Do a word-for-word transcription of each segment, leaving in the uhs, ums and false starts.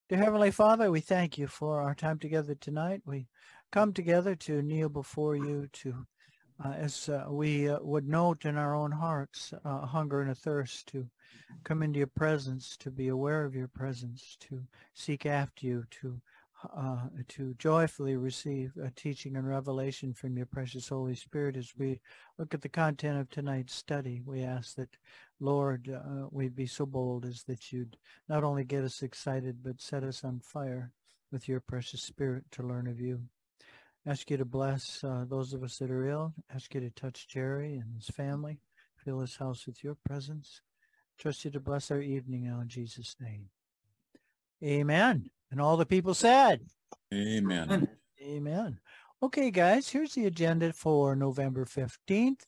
Dear Heavenly Father, we thank you for our time together tonight. We come together to kneel before you to, uh, as uh, we uh, would note in our own hearts, uh, a hunger and a thirst to come into your presence, to be aware of your presence, to seek after you, to uh, to joyfully receive a teaching and revelation from your precious Holy Spirit. As we look at the content of tonight's study, we ask that, Lord, uh, we'd be so bold as that you'd not only get us excited, but set us on fire with your precious Spirit to learn of you. Ask you to bless uh, those of us that are ill. Ask you to touch Jerry and his family. Fill his house with your presence. Trust you to bless our evening now in Jesus' name. Amen. And all the people said, Amen. Amen. Okay, guys, here's the agenda for November fifteenth.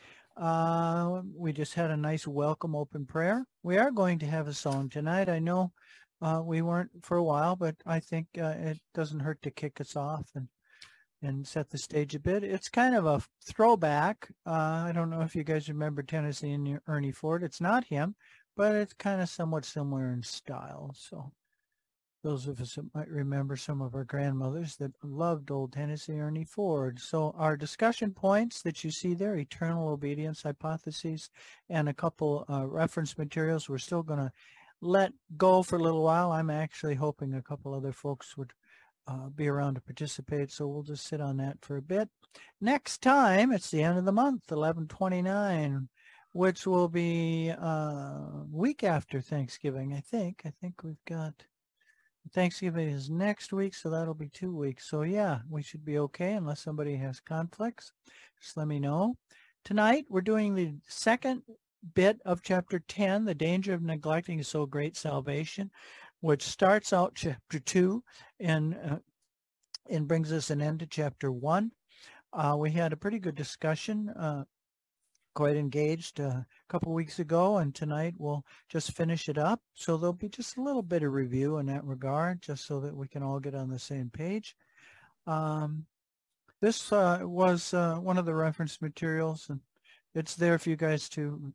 Uh, we just had a nice welcome open prayer. We are going to have a song tonight. I know uh, we weren't for a while, but I think uh, it doesn't hurt to kick us off and, and set the stage a bit. It's kind of a throwback. Uh, I don't know if you guys remember Tennessee and Ernie Ford. It's not him, but it's kind of somewhat similar in style. So those of us that might remember some of our grandmothers that loved old Tennessee Ernie Ford. So our discussion points that you see there, eternal obedience hypotheses, and a couple uh, reference materials we're still going to let go for a little while. I'm actually hoping a couple other folks would uh, be around to participate, so we'll just sit on that for a bit. Next time, it's the end of the month, eleven twenty-nine, which will be a uh, week after Thanksgiving, I think. I think we've got... Thanksgiving is next week, so that'll be two weeks. So yeah, we should be okay unless somebody has conflicts. Just let me know. Tonight, we're doing the second bit of chapter ten, The Danger of Neglecting So Great Salvation, which starts out chapter two and, uh, and brings us an end to chapter one. Uh, we had a pretty good discussion, uh, quite engaged uh, a couple weeks ago, and tonight we'll just finish it up. So there'll be just a little bit of review in that regard, just so that we can all get on the same page. Um, this uh, was uh, one of the reference materials, and it's there for you guys to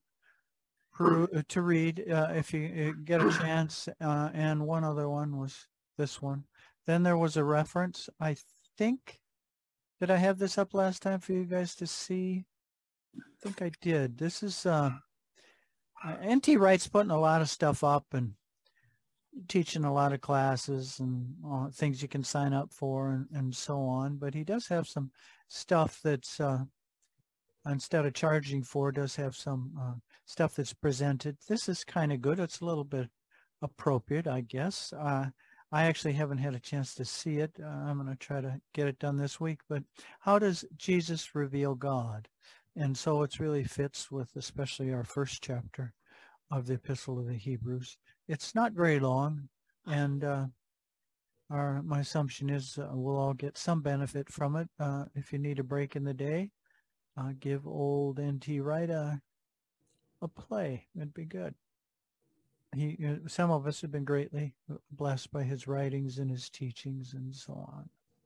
to read uh, if you get a chance. Uh, and one other one was this one. Then there was a reference. I think, did I have this up last time for you guys to see? I think I did. This is uh, uh, N T Wright's putting a lot of stuff up and teaching a lot of classes and uh, things you can sign up for and, and so on. But he does have some stuff that's, uh, instead of charging for, does have some uh, stuff that's presented. This is kind of good. It's a little bit appropriate, I guess. Uh, I actually haven't had a chance to see it. Uh, I'm going to try to get it done this week. But how does Jesus reveal God? And so it really fits with especially our first chapter of the Epistle of the Hebrews. It's not very long, and uh, our my assumption is uh, we'll all get some benefit from it. Uh, if you need a break in the day, uh, give old N T Wright a, a play. It'd be good. He, uh, some of us have been greatly blessed by his writings and his teachings and so on.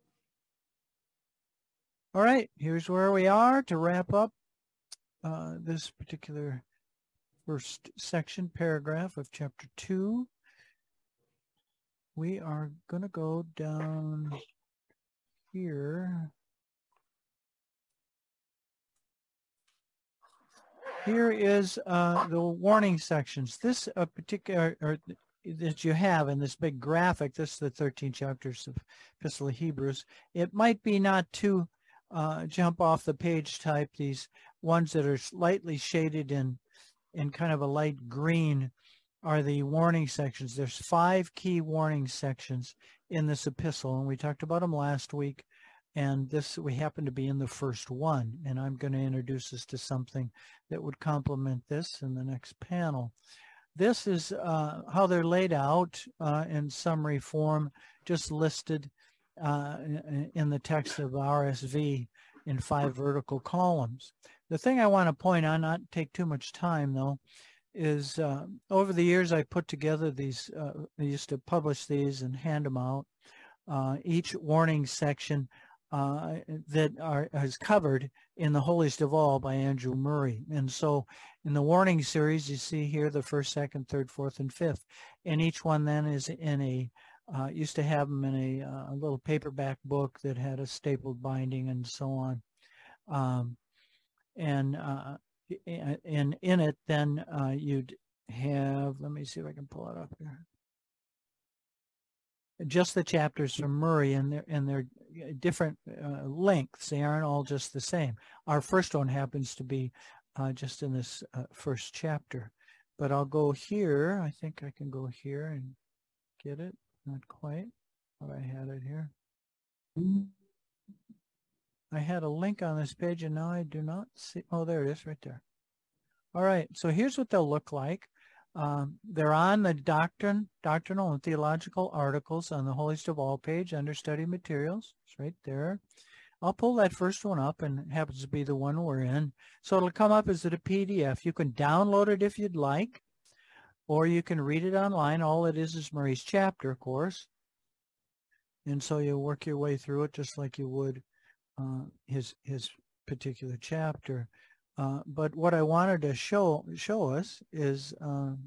All right, here's where we are to wrap up uh, this particular first section, paragraph of chapter two. We are going to go down here. Here is uh, the warning sections. This uh, particular, or that you have in this big graphic, this is the thirteen chapters of Epistle of Hebrews. It might be not too uh, jump off the page type, these ones that are slightly shaded in, in kind of a light green are the warning sections. There's five key warning sections in this epistle, and we talked about them last week. And this, we happen to be in the first one, and I'm going to introduce us to something that would complement this in the next panel. This is uh, how they're laid out uh, in summary form, just listed uh, in, in the text of R S V in five vertical columns. The thing I want to point out, not take too much time though, is uh, over the years I put together these, uh, I used to publish these and hand them out. Uh, each warning section uh, that are, is covered in The Holiest of All by Andrew Murray. And so in the warning series, you see here the first, second, third, fourth, and fifth. And each one then is in a Uh, used to have them in a, uh, a little paperback book that had a stapled binding and so on. Um, and uh, in, in it, then uh, you'd have, let me see if I can pull it up here. Just the chapters from Murray, and they're, and they're different uh, lengths. They aren't all just the same. Our first one happens to be uh, just in this uh, first chapter. But I'll go here. I think I can go here and get it. Not quite. But I had it here. I had a link on this page, and now I do not see. Oh, there it is right there. All right. So here's what they'll look like. Um, they're on the doctrine, doctrinal and theological articles on the Holiest of All page under study materials. It's right there. I'll pull that first one up, and it happens to be the one we're in. So it'll come up as a P D F. You can download it if you'd like, or you can read it online. All it is is Murray's chapter, of course. And so you work your way through it just like you would uh, his his particular chapter. Uh, but what I wanted to show show us is um,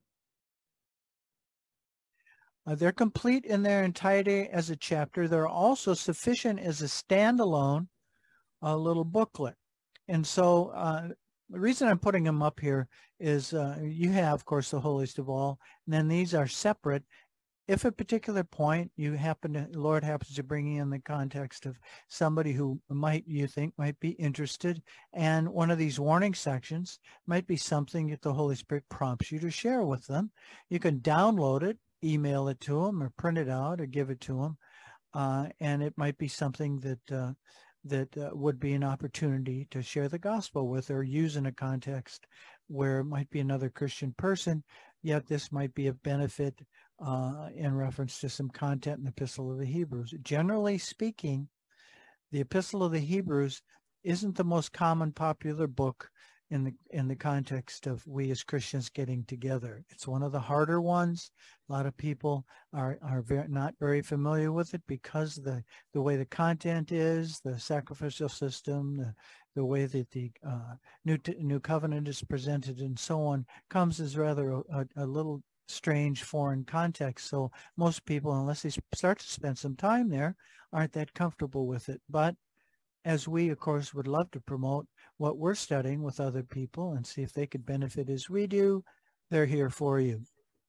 uh, they're complete in their entirety as a chapter. They're also sufficient as a standalone uh, little booklet. And so uh, the reason I'm putting them up here is uh, you have, of course, the Holiest of All, and then these are separate. If at a particular point you happen to, Lord happens to bring you in the context of somebody who might, you think might be interested, and one of these warning sections might be something that the Holy Spirit prompts you to share with them, you can download it, email it to them, or print it out, or give it to them, uh, and it might be something that uh, that uh, would be an opportunity to share the gospel with, or use in a context where it might be another Christian person, yet this might be of benefit Uh, in reference to some content in the Epistle of the Hebrews. Generally speaking, the Epistle of the Hebrews isn't the most common popular book in the in the context of we as Christians getting together. It's one of the harder ones. A lot of people are are very, not very familiar with it because the the way the content is, the sacrificial system, the the way that the uh, new new covenant is presented, and so on, comes as rather a, a, a little strange foreign context. So most people, unless they start to spend some time there, aren't that comfortable with it. But as we, of course, would love to promote what we're studying with other people and see if they could benefit as we do, they're here for you.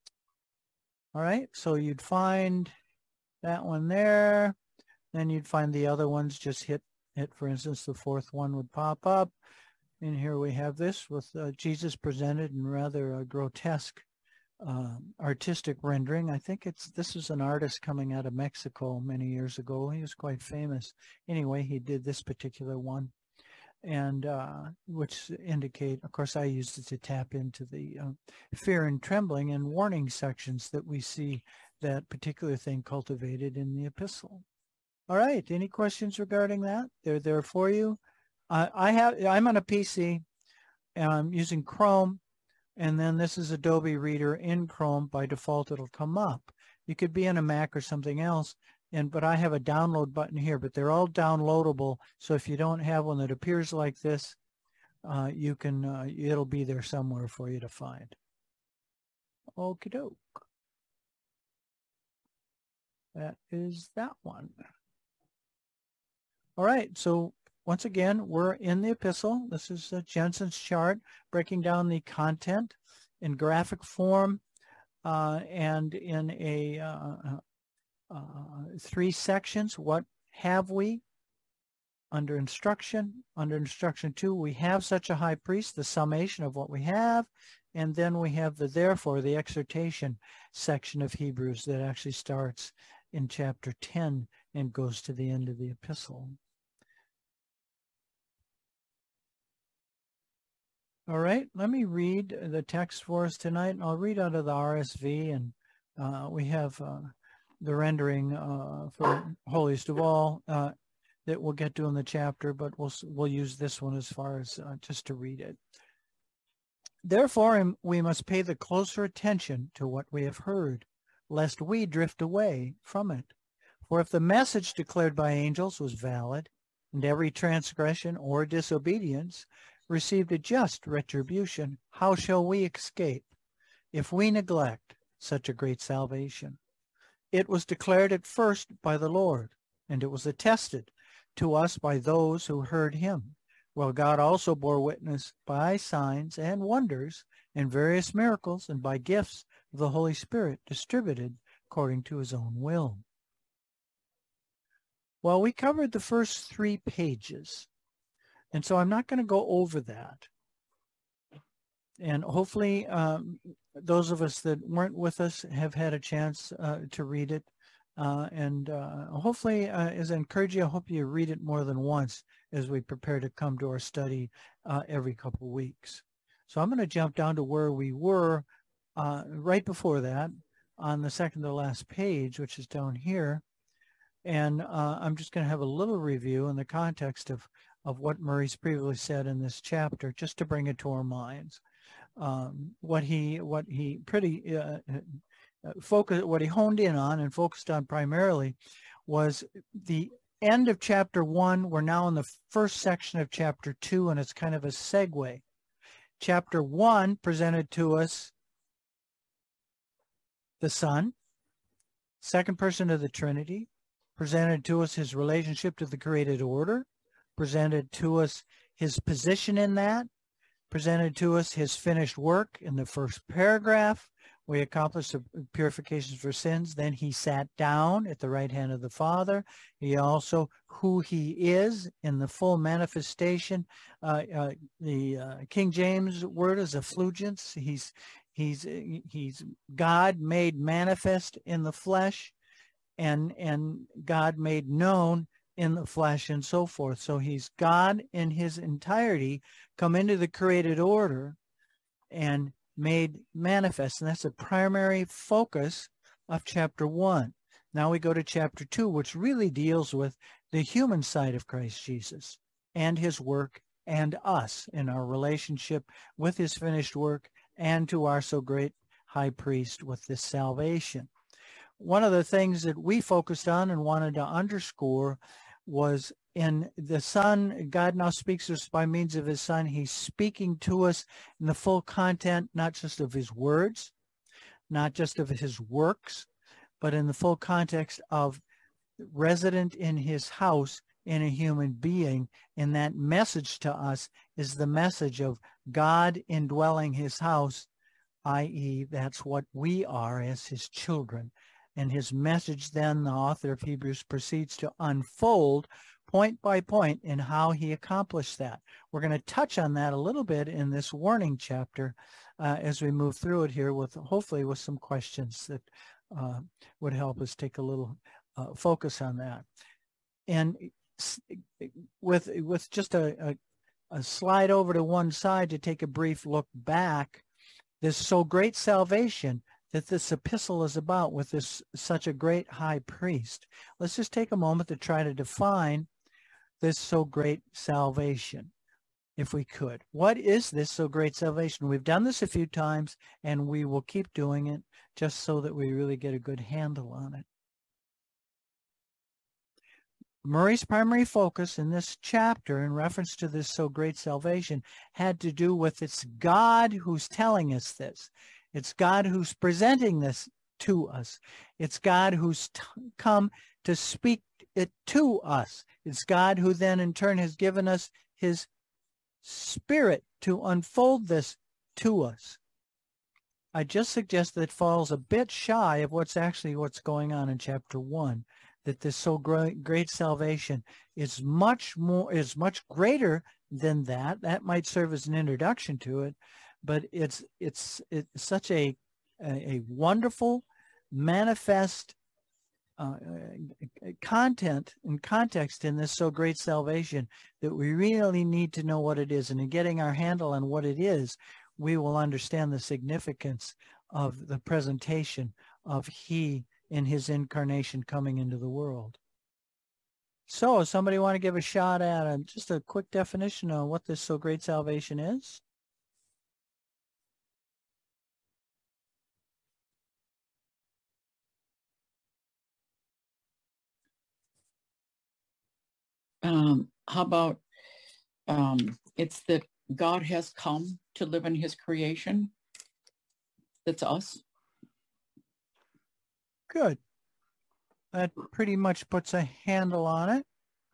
All right, so you'd find that one there. Then you'd find the other ones. Just hit, hit for instance, the fourth one would pop up. And here we have this with uh, Jesus presented in rather a grotesque Uh, artistic rendering. I think it's this is an artist coming out of Mexico many years ago. He was quite famous. Anyway, he did this particular one, and uh, which indicate, of course, I used it to tap into the uh, fear and trembling and warning sections that we see that particular thing cultivated in the epistle. All right, any questions regarding that? They're there for you. Uh, I have. I'm on a P C, and I'm using Chrome. And then this is Adobe Reader in Chrome. By default, it'll come up. You could be on a Mac or something else, and but I have a download button here, but they're all downloadable. So if you don't have one that appears like this, uh, you can, uh, it'll be there somewhere for you to find. Okie doke. That is that one. All right, so once again, we're in the epistle. This is uh, Jensen's chart, breaking down the content in graphic form uh, and in a uh, uh, three sections. What have we? Under instruction, under instruction two, we have such a high priest, the summation of what we have, and then we have the therefore, the exhortation section of Hebrews that actually starts in chapter ten and goes to the end of the epistle. All right, let me read the text for us tonight, and I'll read out of the R S V, and uh, we have uh, the rendering uh, for Holiest of All uh, that we'll get to in the chapter, but we'll we'll use this one as far as uh, just to read it. Therefore, we must pay the closer attention to what we have heard, lest we drift away from it. For if the message declared by angels was valid, and every transgression or disobedience received a just retribution, how shall we escape if we neglect such a great salvation? It was declared at first by the Lord, and it was attested to us by those who heard him, while God also bore witness by signs and wonders and various miracles and by gifts of the Holy Spirit distributed according to his own will. Well, we covered the first three pages, and so I'm not going to go over that. And hopefully um, those of us that weren't with us have had a chance uh, to read it. Uh, and uh, hopefully, uh, as I encourage you, I hope you read it more than once as we prepare to come to our study uh, every couple of weeks. So I'm going to jump down to where we were uh, right before that on the second to last page, which is down here. And uh, I'm just going to have a little review in the context of, of what Murray's previously said in this chapter, just to bring it to our minds. Um, what he what he pretty uh, focused, what he honed in on and focused on primarily was the end of chapter one. We're now in the first section of chapter two, and it's kind of a segue. Chapter one presented to us the Son, second person of the Trinity, presented to us his relationship to the created order, presented to us his position in that, presented to us his finished work in the first paragraph, where he accomplished the purifications for sins. Then he sat down at the right hand of the Father. He also, who he is in the full manifestation. Uh, uh, the uh, King James word is effulgence. He's, he's, he's God made manifest in the flesh, and, and God made known in the flesh, and so forth. So he's God in his entirety, come into the created order and made manifest. And that's the primary focus of chapter one. Now we go to chapter two, which really deals with the human side of Christ Jesus and his work and us in our relationship with his finished work and to our so great high priest with this salvation. One of the things that we focused on and wanted to underscore was in the Son. God now speaks to us by means of his Son. He's speaking to us in the full content, not just of his words, not just of his works, but in the full context of resident in his house in a human being. And that message to us is the message of God indwelling his house, that is, that's what we are as his children. And his message then, the author of Hebrews proceeds to unfold point by point in how he accomplished that. We're going to touch on that a little bit in this warning chapter uh, as we move through it here, with hopefully with some questions that uh, would help us take a little uh, focus on that. And with, with just a, a, a slide over to one side to take a brief look back, this so great salvation that this epistle is about with this such a great high priest. Let's just take a moment to try to define this so great salvation, if we could. What is this so great salvation? We've done this a few times, and we will keep doing it just so that we really get a good handle on it. Murray's primary focus in this chapter in reference to this so great salvation had to do with it's God who's telling us this. It's God who's presenting this to us. It's God who's t- come to speak it to us. It's God who then in turn has given us his Spirit to unfold this to us. I just suggest that it falls a bit shy of what's actually what's going on in chapter one, that this so great, great salvation is much more, is much greater than that. That might serve as an introduction to it, but it's it's it's such a a, a wonderful, manifest uh, content and context in this so great salvation that we really need to know what it is. And in getting our handle on what it is, we will understand the significance of the presentation of he in his incarnation coming into the world. So, somebody want to give a shot at a, just a quick definition on what this so great salvation is? Um, how about um, it's that God has come to live in his creation. That's us. Good. that pretty much puts a handle on it.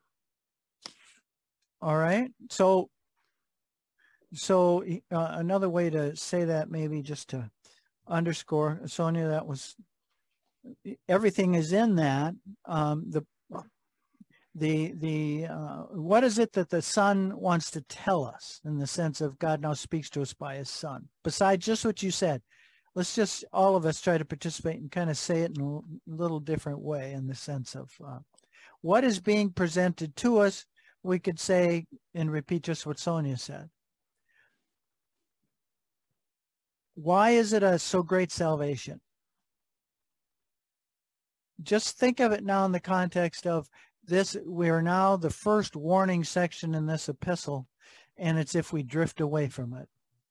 All right. So, so uh, another way to say that, maybe just to underscore, Sonia, that was, everything is in that. Um, the, the, the, uh, what is it that the Son wants to tell us, in the sense of God now speaks to us by his Son, besides just what you said? Let's just, all of us, try to participate and kind of say it in a little different way, in the sense of uh, what is being presented to us. We could say and repeat just what Sonia said. Why is it a so great salvation? Just think of it now in the context of this. We are now the first warning section in this epistle, and it's if we drift away from it.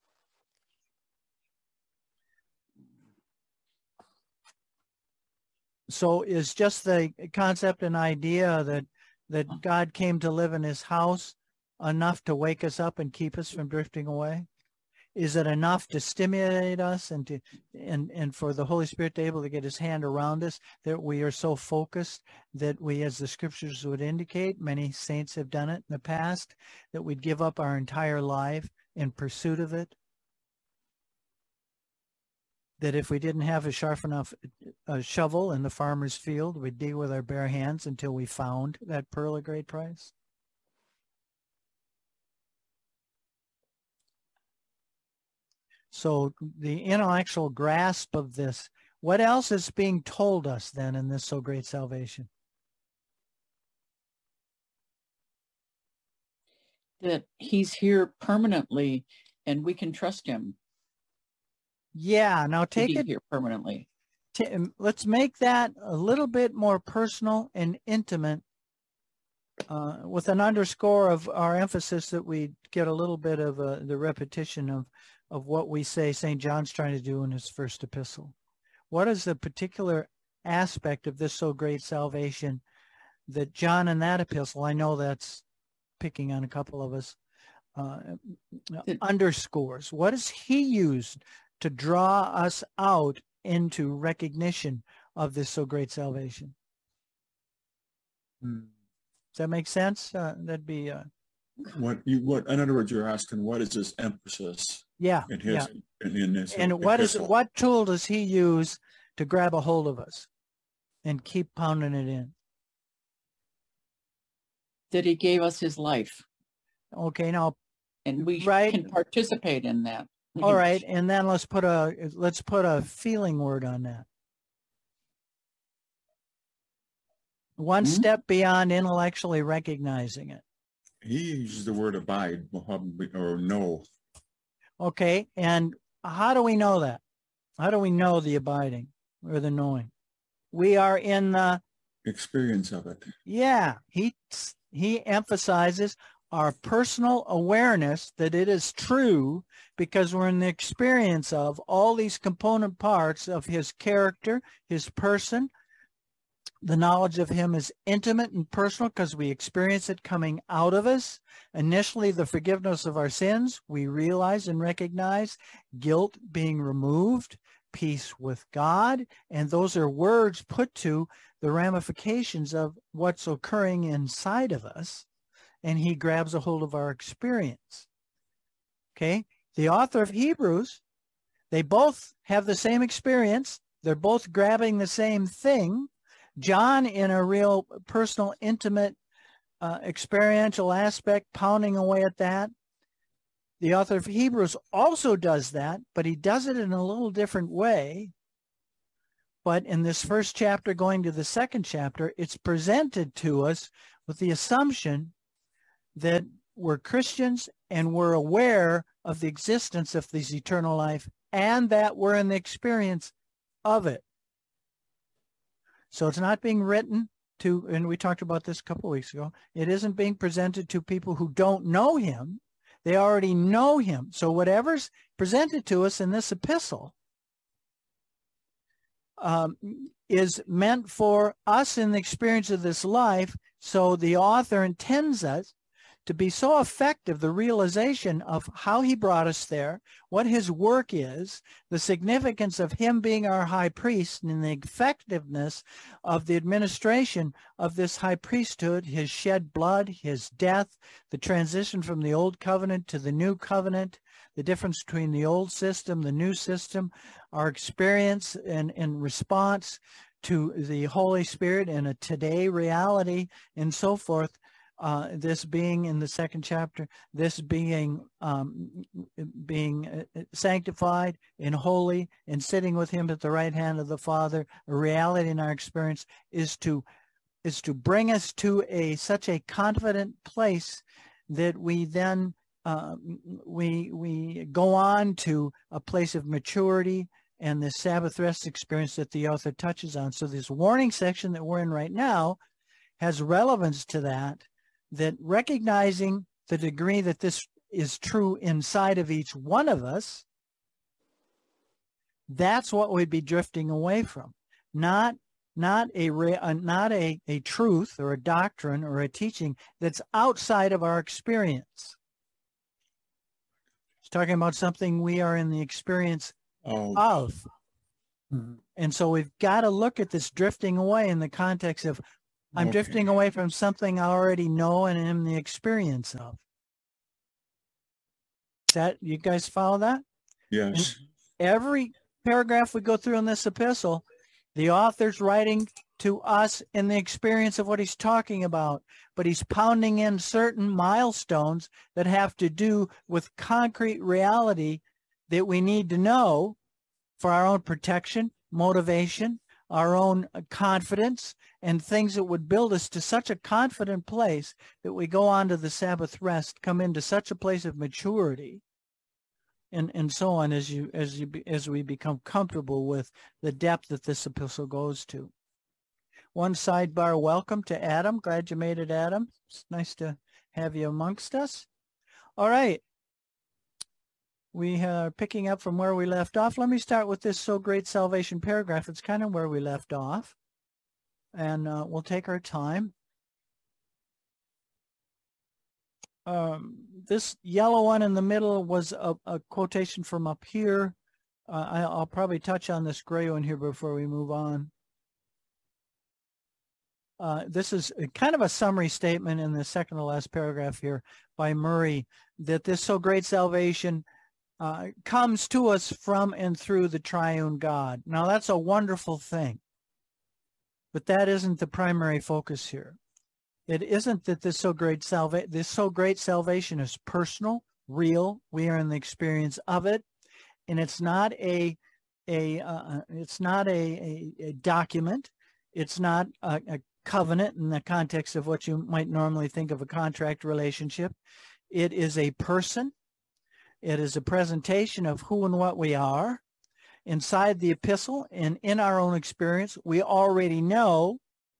So is just the concept and idea that that God came to live in his house enough to wake us up and keep us from drifting away? Is it enough to stimulate us and to and and for the Holy Spirit to be able to get his hand around us, that we are so focused that we, as the scriptures would indicate, many saints have done it in the past, that we'd give up our entire life in pursuit of it? That if we didn't have a sharp enough uh, shovel in the farmer's field, we'd dig with our bare hands until we found that pearl of great price? So the intellectual grasp of this, what else is being told us then in this so great salvation? That he's here permanently and we can trust him. Yeah, now take it here permanently. To, let's make that a little bit more personal and intimate, uh, with an underscore of our emphasis that we get a little bit of uh, the repetition of, of what we say Saint John's trying to do in his first epistle. What is the particular aspect of this so great salvation that John in that epistle, I know that's picking on a couple of us, uh, it, underscores? What does he use to draw us out into recognition of this so great salvation? Hmm. Does that make sense? Uh, that'd be uh, what you what. In other words, you're asking, what is his emphasis? Yeah, in his yeah. in, in this. And what is what tool does he use to grab a hold of us and keep pounding it in? That he gave us his life. Okay, now, and we right. can participate in that. All right, and then let's put a let's put a feeling word on that. One mm-hmm. step beyond intellectually recognizing it. He uses the word abide or know. Okay, and how do we know that? How do we know the abiding or the knowing? We are in the experience of it. Yeah, he he emphasizes our personal awareness that it is true, because we're in the experience of all these component parts of his character, his person. The knowledge of him is intimate and personal because we experience it coming out of us. Initially, the forgiveness of our sins, we realize and recognize, guilt being removed, peace with God, and those are words put to the ramifications of what's occurring inside of us, and he grabs a hold of our experience. Okay? The author of Hebrews, they both have the same experience. They're both grabbing the same thing. John, in a real personal, intimate, uh, experiential aspect, pounding away at that. The author of Hebrews also does that, but he does it in a little different way. But in this first chapter, going to the second chapter, it's presented to us with the assumption that we're Christians and we're aware of the existence of this eternal life and that we're in the experience of it. So it's not being written to, and we talked about this a couple of weeks ago, it isn't being presented to people who don't know him. They already know him. So whatever's presented to us in this epistle um, is meant for us in the experience of this life. So the author intends us to be so effective, the realization of how he brought us there, what his work is, the significance of him being our high priest, and the effectiveness of the administration of this high priesthood, his shed blood, his death, the transition from the old covenant to the new covenant, the difference between the old system, the new system, our experience and in response to the Holy Spirit in a today reality, and so forth. Uh, this being in the second chapter, this being um, being sanctified and holy and sitting with him at the right hand of the Father, a reality in our experience, is to is to bring us to a such a confident place that we then uh, we we go on to a place of maturity and the Sabbath rest experience that the author touches on. So this warning section that we're in right now has relevance to that. That recognizing the degree that this is true inside of each one of us, that's what we'd be drifting away from. Not, not, a, not a, a truth or a doctrine or a teaching that's outside of our experience. It's talking about something we are in the experience Oh, of. mhm. And so we've got to look at this drifting away in the context of I'm Okay. drifting away from something I already know and am the experience of. Is that, you guys follow that? Yes. Every paragraph we go through in this epistle, the author's writing to us in the experience of what he's talking about, but he's pounding in certain milestones that have to do with concrete reality that we need to know for our own protection, motivation, our own confidence, and things that would build us to such a confident place that we go on to the Sabbath rest, come into such a place of maturity, and and so on as you as you as we become comfortable with the depth that this epistle goes to. One sidebar welcome to Adam. Glad you made it, Adam. It's nice to have you amongst us. All right. We are picking up from where we left off. Let me start with this so great salvation paragraph. It's kind of where we left off. And uh, we'll take our time. Um, this yellow one in the middle was a, a quotation from up here. Uh, I, I'll probably touch on this gray one here before we move on. Uh, this is a kind of a summary statement in the second to last paragraph here by Murray, that this so great salvation uh, comes to us from and through the triune God. Now that's a wonderful thing, but that isn't the primary focus here. It isn't that this so great salva- this so great salvation is personal, real. We are in the experience of it, and it's not a a uh, it's not a, a, a document. It's not a, a covenant in the context of what you might normally think of a contract relationship. It is a person. It is a presentation of who and what we are. Inside the epistle and in our own experience, we already know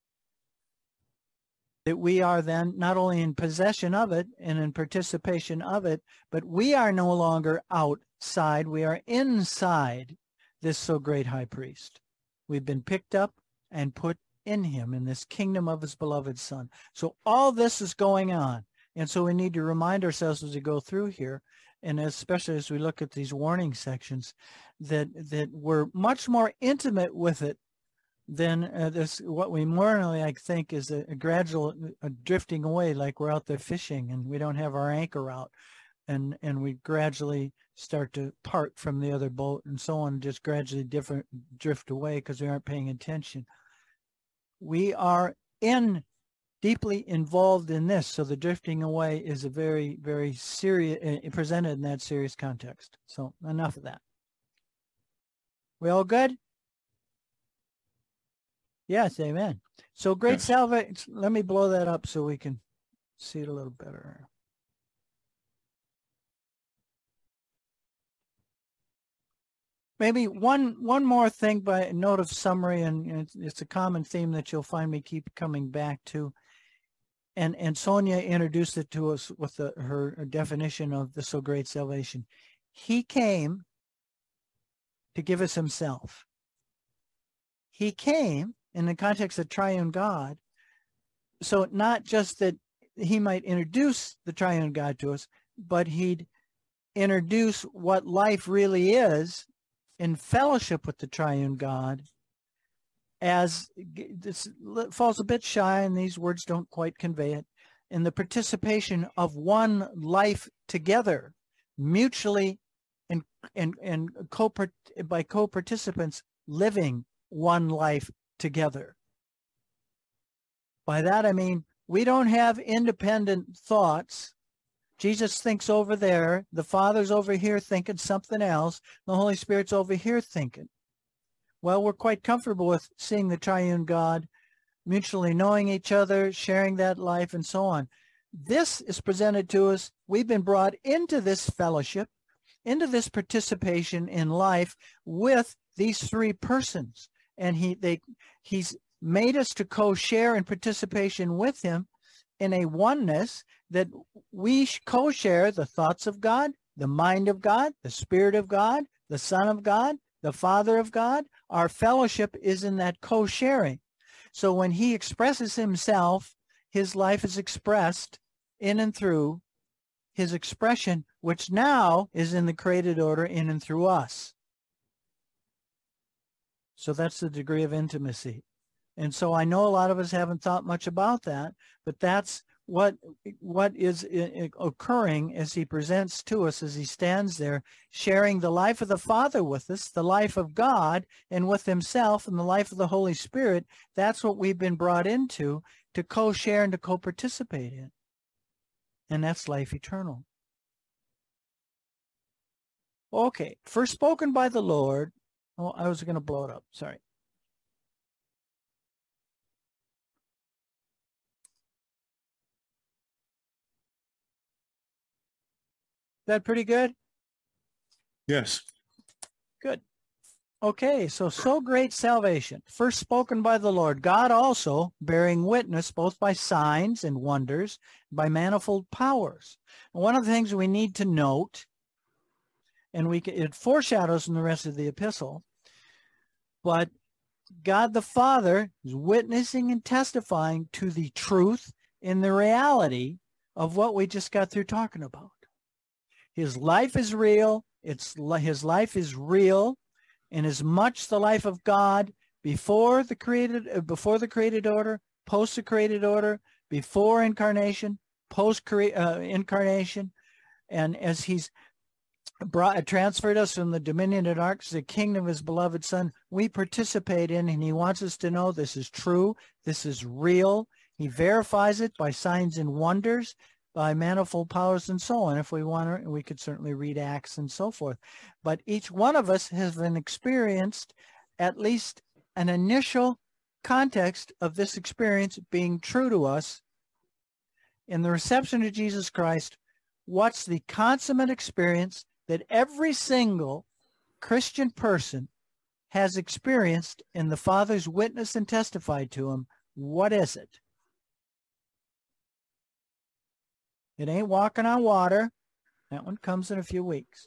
that we are then not only in possession of it and in participation of it, but we are no longer outside. We are inside this so great high priest. We've been picked up and put in him in this kingdom of his beloved Son. So all this is going on. And so we need to remind ourselves as we go through here, and especially as we look at these warning sections, that that we're much more intimate with it than uh, this. What we normally I think is a, a gradual a drifting away, like we're out there fishing and we don't have our anchor out, and and we gradually start to part from the other boat and so on, just gradually different drift away because we aren't paying attention. We are in. deeply involved in this, so the drifting away is a very, very serious, uh, presented in that serious context. So enough of that. We all good? Yes, amen. So great Yes. salvation. Let me blow that up so we can see it a little better. Maybe one one more thing by note of summary, and it's, it's a common theme that you'll find me keep coming back to. And and Sonia introduced it to us with the, her, her definition of the so great salvation. He came to give us himself. He came in the context of triune God. So not just that he might introduce the triune God to us, but he'd introduce what life really is in fellowship with the triune God. As this falls a bit shy, and these words don't quite convey it, in the participation of one life together, mutually and and and co by co-participants living one life together. By that I mean we don't have independent thoughts. Jesus thinks over there, the Father's over here thinking something else, the Holy Spirit's over here thinking. Well, we're quite comfortable with seeing the triune God, mutually knowing each other, sharing that life, and so on. This is presented to us. We've been brought into this fellowship, into this participation in life with these three persons. And he, they, he's made us to co-share in participation with him in a oneness that we co-share the thoughts of God, the mind of God, the Spirit of God, the Son of God, the Father of God. Our fellowship is in that co-sharing. So when he expresses himself, his life is expressed in and through his expression, which now is in the created order in and through us. So that's the degree of intimacy. And so I know a lot of us haven't thought much about that, but that's what what is occurring as he presents to us, as he stands there sharing the life of the Father with us, the life of God and with himself, and the life of the Holy Spirit. That's what we've been brought into, to co-share and to co-participate in. And that's life eternal. Okay, first spoken by the Lord. Oh, I was going to blow it up. Sorry. That pretty good? Yes. Good. Okay, so, so great salvation, first spoken by the Lord, God also bearing witness both by signs and wonders, by manifold powers. And one of the things we need to note, and we can, it foreshadows in the rest of the epistle, but God the Father is witnessing and testifying to the truth and the reality of what we just got through talking about. His life is real. It's his life is real, and as much the life of God before the created uh, before the created order, post the created order, before incarnation, post uh, incarnation, and as he's brought transferred us from the dominion of darkness to the kingdom of his beloved Son, we participate in, and he wants us to know this is true, this is real. He verifies it by signs and wonders, by manifold powers and so on. If we want to, we could certainly read Acts and so forth. But each one of us has been experienced at least an initial context of this experience being true to us. In the reception of Jesus Christ, what's the consummate experience that every single Christian person has experienced in the Father's witness and testified to him? What is it? It ain't walking on water. That one comes in a few weeks.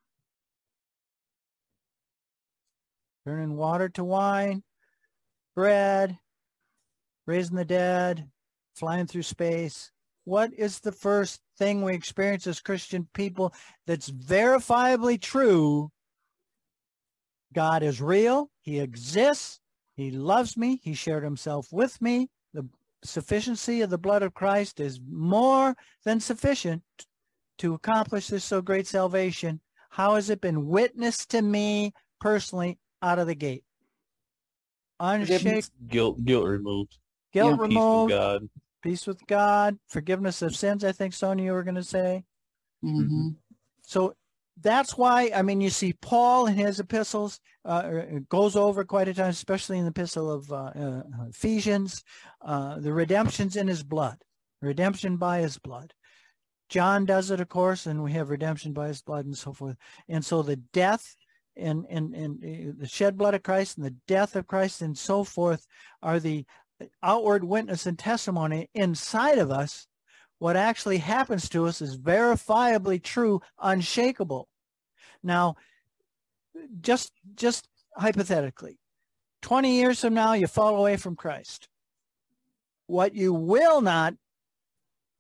Turning water to wine, bread, raising the dead, flying through space. What is the first thing we experience as Christian people that's verifiably true? God is real. He exists. He loves me. He shared himself with me. The sufficiency of the blood of Christ is more than sufficient to accomplish this so great salvation. How has it been witnessed to me personally out of the gate? Unshakable. Guilt, guilt removed. Guilt Peace removed. with God. Peace with God. Forgiveness of sins, I think, Sonia, you were going to say. Mm-hmm. So that's why, I mean, you see Paul in his epistles uh, goes over quite a time, especially in the epistle of uh, uh, Ephesians, uh, the redemption's in his blood, redemption by his blood. John does it, of course, and we have redemption by his blood and so forth. And so the death and, and, and the shed blood of Christ and the death of Christ and so forth are the outward witness and testimony inside of us. What actually happens to us is verifiably true, unshakable. Now, just just hypothetically, twenty years from now, you fall away from Christ. What you will not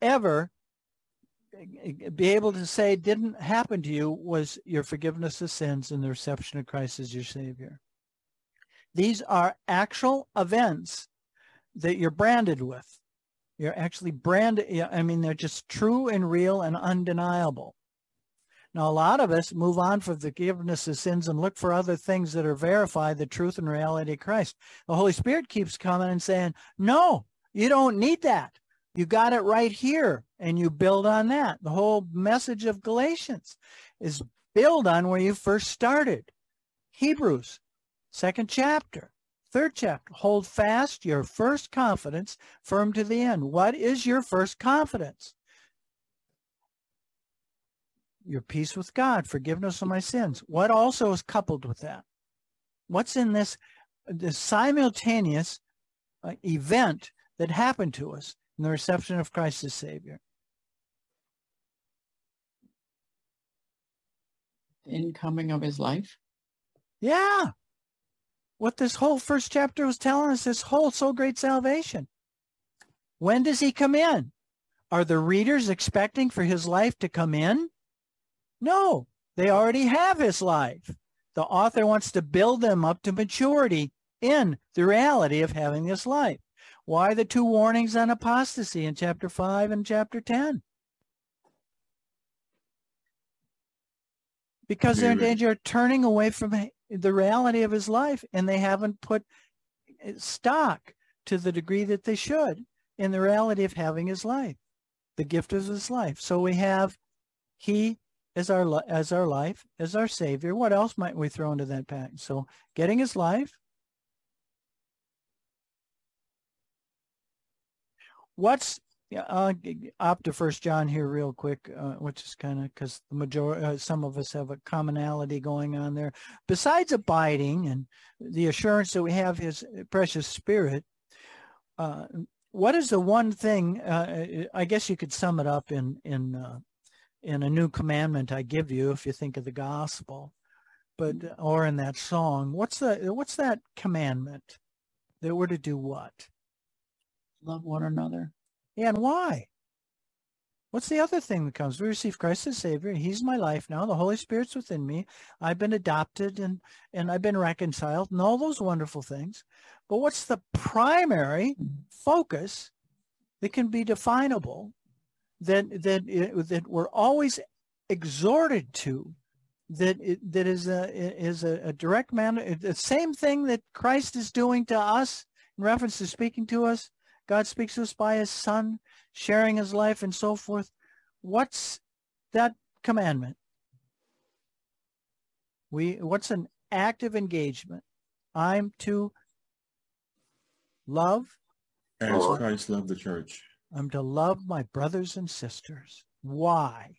ever be able to say didn't happen to you was your forgiveness of sins and the reception of Christ as your Savior. These are actual events that you're branded with. You're actually branded. I mean, they're just true and real and undeniable. Now, a lot of us move on from forgiveness of sins and look for other things that are verify the truth and reality of Christ. The Holy Spirit keeps coming and saying, no, you don't need that. You got it right here, and you build on that. The whole message of Galatians is build on where you first started. Hebrews, second chapter, third chapter. Hold fast your first confidence firm to the end. What is your first confidence? Your peace with God, forgiveness of my sins. What also is coupled with that? What's in this, this simultaneous uh, event that happened to us in the reception of Christ as Savior? Incoming of his life. Yeah. What this whole first chapter was telling us, this whole so great salvation. When does he come in? Are the readers expecting for his life to come in? No, they already have his life. The author wants to build them up to maturity in the reality of having this life. Why the two warnings on apostasy in chapter five and chapter ten? Because they're in danger of turning away from the reality of his life, and they haven't put stock to the degree that they should in the reality of having his life, the gift of his life. So we have he as our as our life, as our Savior. What else might we throw into that pack? So getting his life. What's I'll opt to First John here real quick, uh, which is kind of because the majority, uh, some of us have a commonality going on there. Besides abiding and the assurance that we have His precious Spirit, uh, what is the one thing? Uh, I guess you could sum it up in in uh, in a new commandment I give you, if you think of the gospel, but or in that song. What's the what's that commandment? That we're to do what? Love one another. Yeah, and why? What's the other thing that comes? We receive Christ as Savior. He's my life now. The Holy Spirit's within me. I've been adopted and, and I've been reconciled and all those wonderful things. But what's the primary focus that can be definable that that that we're always exhorted to, that that is a is a, a direct manner, the same thing that Christ is doing to us in reference to speaking to us? God speaks to us by his Son, sharing his life and so forth. What's that commandment? We what's an active engagement? I'm to love. As Christ loved the church. I'm to love my brothers and sisters. Why?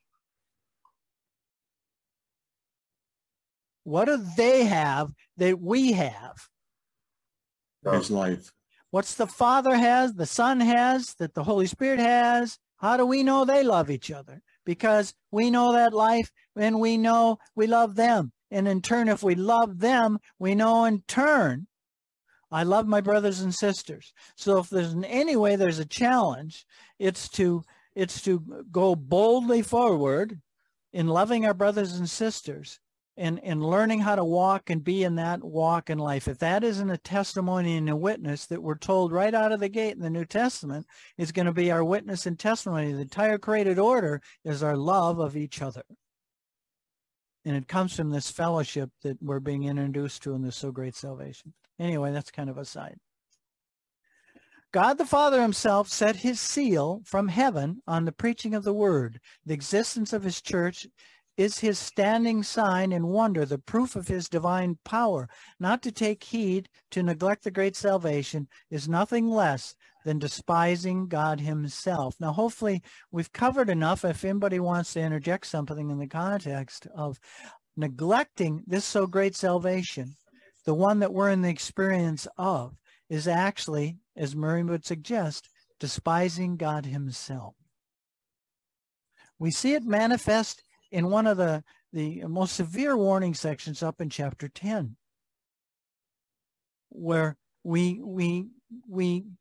What do they have that we have? His life. What's the Father has, the Son has, that the Holy Spirit has? How do we know they love each other? Because we know that life and we know we love them. And in turn, if we love them, we know in turn, I love my brothers and sisters. So if there's in any way there's a challenge, it's to it's to go boldly forward in loving our brothers and sisters. And, and learning how to walk and be in that walk in life. If that isn't a testimony and a witness that we're told right out of the gate in the New Testament is going to be our witness and testimony, the entire created order is our love of each other. And it comes from this fellowship that we're being introduced to in this so great salvation. Anyway, that's kind of a side. God the Father himself set his seal from heaven on the preaching of the word. The existence of his church is his standing sign and wonder, the proof of his divine power. Not to take heed, to neglect the great salvation, is nothing less than despising God himself. Now, hopefully, we've covered enough. If anybody wants to interject something in the context of neglecting this so great salvation, the one that we're in the experience of, is actually, as Murray would suggest, despising God himself. We see it manifest in one of the, the most severe warning sections up in chapter ten, where we we we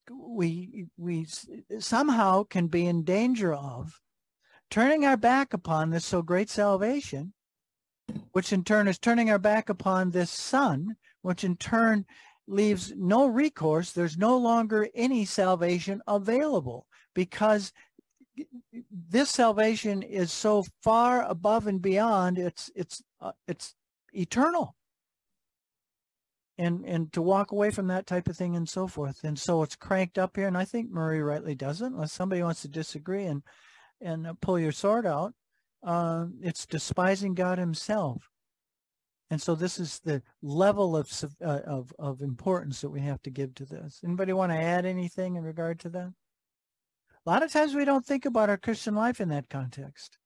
we, we s- somehow can be in danger of turning our back upon this so great salvation, which in turn is turning our back upon this Son, which in turn leaves no recourse. There's no longer any salvation available because this salvation is so far above and beyond. It's it's uh, it's eternal. And and to walk away from that type of thing and so forth. And so it's cranked up here. And I think Murray rightly does it, unless somebody wants to disagree and, and uh, pull your sword out. Uh, it's despising God himself. And so this is the level of, uh, of, of importance that we have to give to this. Anybody want to add anything in regard to that? A lot of times we don't think about our Christian life in that context.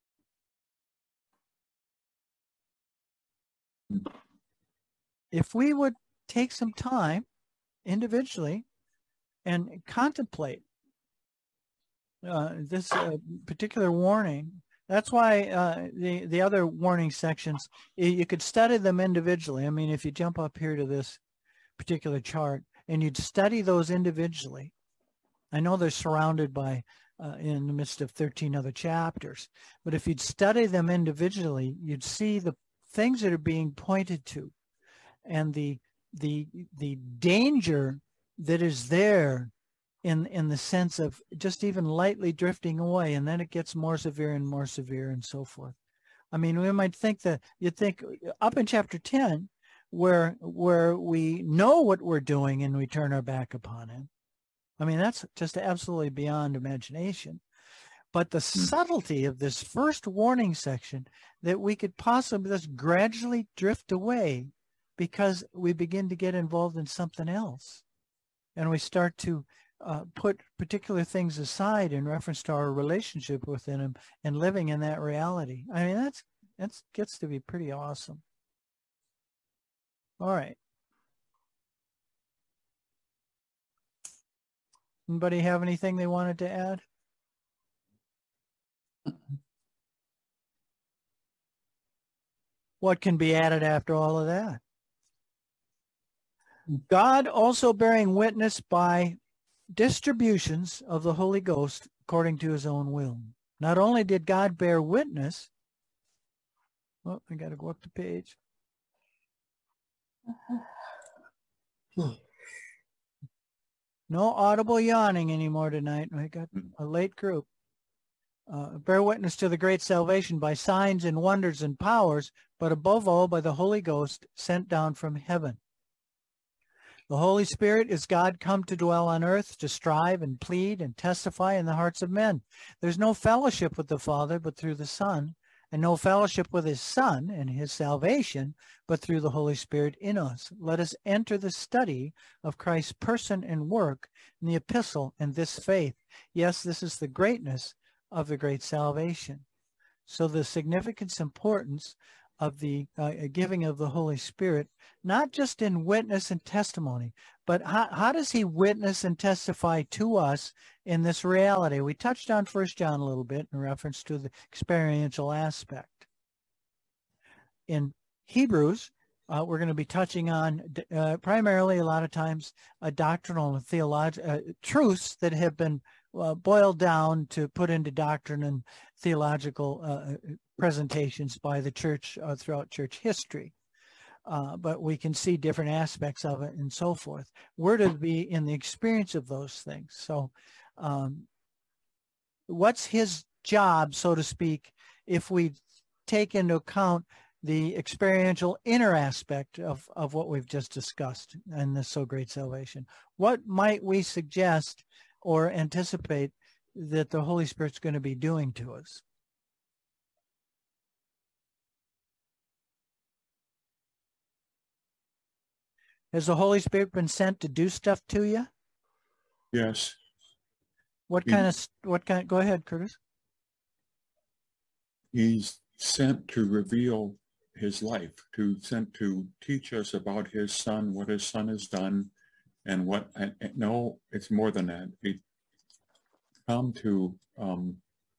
If we would take some time individually and contemplate uh, this uh, particular warning, that's why uh, the, the other warning sections, you could study them individually. I mean, if you jump up here to this particular chart and you'd study those individually, I know they're surrounded by, uh, in the midst of thirteen other chapters, but if you'd study them individually, you'd see the things that are being pointed to and the the the danger that is there in in the sense of just even lightly drifting away, and then it gets more severe and more severe and so forth. I mean, we might think that you'd think up in chapter ten, where where we know what we're doing and we turn our back upon it. I mean, that's just absolutely beyond imagination. But the subtlety of this first warning section, that we could possibly just gradually drift away because we begin to get involved in something else. And we start to uh, put particular things aside in reference to our relationship with him and living in that reality. I mean, that's that's gets to be pretty awesome. All right. Anybody have anything they wanted to add? What can be added after all of that? God also bearing witness by distributions of the Holy Ghost according to his own will. Not only did God bear witness, oh, I got to go up the page. No audible yawning anymore tonight. I got a late group. Uh, bear witness to the great salvation by signs and wonders and powers, but above all by the Holy Ghost sent down from heaven. The Holy Spirit is God come to dwell on earth, to strive and plead and testify in the hearts of men. There's no fellowship with the Father but through the Son, and no fellowship with his Son and his salvation but through the Holy Spirit in us. Let us enter the study of Christ's person and work in the epistle and this faith. Yes, this is the greatness of the great salvation. So the significance, importance of the uh, giving of the Holy Spirit, not just in witness and testimony, but how, how does he witness and testify to us in this reality? We touched on First John a little bit in reference to the experiential aspect. In Hebrews, uh, we're going to be touching on uh, primarily a lot of times uh, doctrinal and theological uh, truths that have been uh, boiled down to put into doctrine and theological uh, presentations by the church uh, throughout church history. Uh, but we can see different aspects of it and so forth. We're to be in the experience of those things. So um, what's his job, so to speak, if we take into account the experiential inner aspect of, of what we've just discussed in this so great salvation? What might we suggest or anticipate that the Holy Spirit's going to be doing to us? Has the Holy Spirit been sent to do stuff to you? Yes. What He- kind of, what kind, go ahead, Curtis. He's sent to reveal his life, to sent to teach us about his Son, what his Son has done, and what, and, and no, it's more than that. He come to um,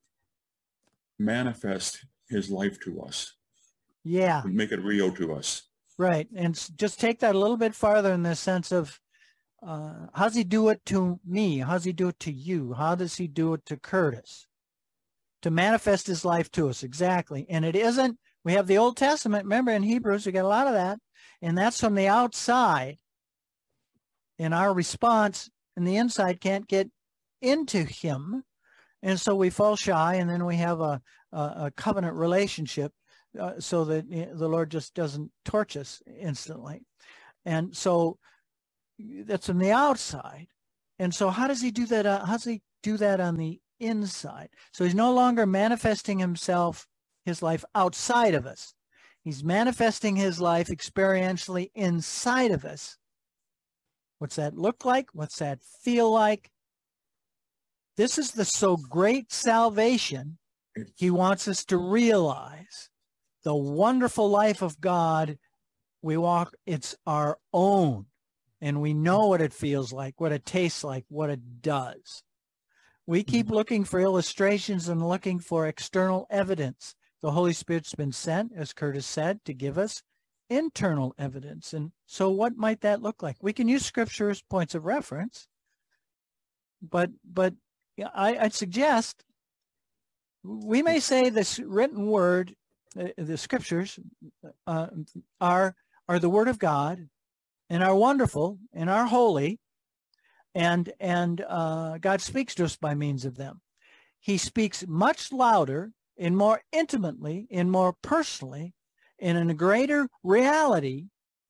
manifest his life to us, Yeah. to make it real to us. Right. And s- just take that a little bit farther in the sense of Uh, how does he do it to me? How does he do it to you? How does he do it to Curtis? To manifest his life to us, exactly. And it isn't, we have the Old Testament, remember in Hebrews, we got a lot of that, and that's from the outside. And our response in the inside can't get into him. And so we fall shy, and then we have a, a, a covenant relationship uh, so that the Lord just doesn't torch us instantly. And so that's on the outside. And so how does he do that? Uh, how does he do that on the inside? So he's no longer manifesting himself, his life outside of us. He's manifesting his life experientially inside of us. What's that look like? What's that feel like? This is the so great salvation. He wants us to realize the wonderful life of God. We walk, it's our own. And we know what it feels like, what it tastes like, what it does. We keep looking for illustrations and looking for external evidence. The Holy Spirit's been sent, as Curtis said, to give us internal evidence. And so what might that look like? We can use scripture as points of reference, but but I, I'd suggest we may say this written word, uh, the scriptures uh, are are the word of God, and are wonderful, and are holy, and and uh, God speaks to us by means of them. He speaks much louder and more intimately and more personally and in a greater reality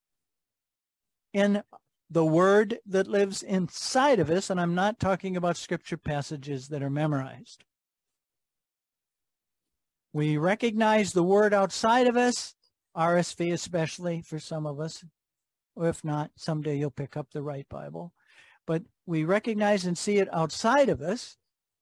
in the word that lives inside of us, and I'm not talking about scripture passages that are memorized. We recognize the word outside of us, R S V especially for some of us. Or if not, someday you'll pick up the right Bible. But we recognize and see it outside of us.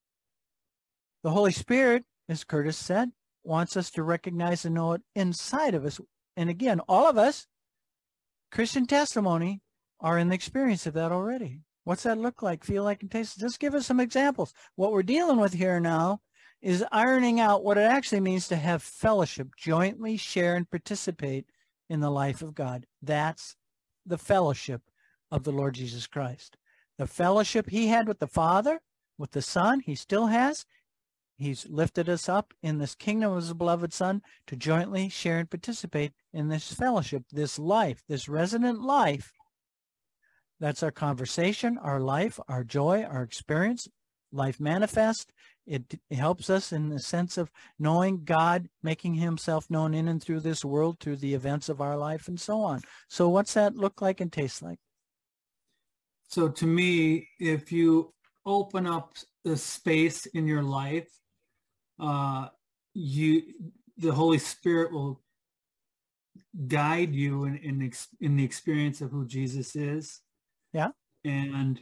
The Holy Spirit, as Curtis said, wants us to recognize and know it inside of us. And again, all of us, Christian testimony, are in the experience of that already. What's that look like, feel like, and taste? Just give us some examples. What we're dealing with here now is ironing out what it actually means to have fellowship, jointly share and participate in the life of God. That's the fellowship of the Lord Jesus Christ. The fellowship he had with the Father, with the Son, he still has. He's lifted us up in this kingdom of his beloved Son to jointly share and participate in this fellowship, this life, this resident life. That's our conversation, our life, our joy, our experience, life manifest. It helps us in the sense of knowing God, making himself known in and through this world, through the events of our life and so on. So what's that look like and taste like? So to me, if you open up the space in your life, uh, you, the Holy Spirit will guide you in, in, in the experience of who Jesus is. Yeah. And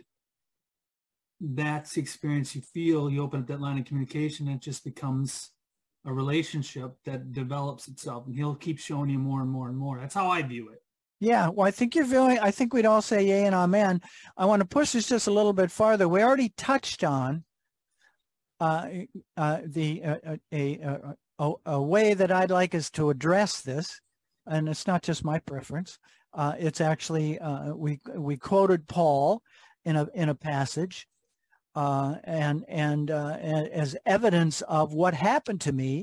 that's the experience you feel. You open up that line of communication, it just becomes a relationship that develops itself, and he'll keep showing you more and more and more. That's how I view it. Yeah, well, I think you're feeling, I think we'd all say yay and amen. I want to push this just a little bit farther. We already touched on uh, uh, the uh, a, a, a, a way that I'd like us to address this, and it's not just my preference. Uh, it's actually, uh, we we quoted Paul in a in a passage, uh, and and uh, as evidence of what happened to me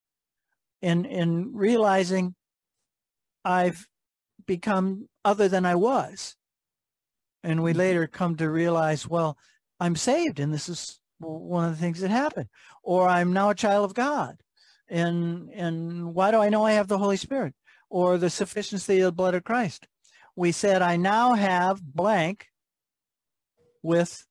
in in realizing I've become other than I was. And we later come to realize, well, I'm saved, and this is one of the things that happened. Or I'm now a child of God. And and why do I know I have the Holy Spirit? Or the sufficiency of the blood of Christ. We said, I now have blank with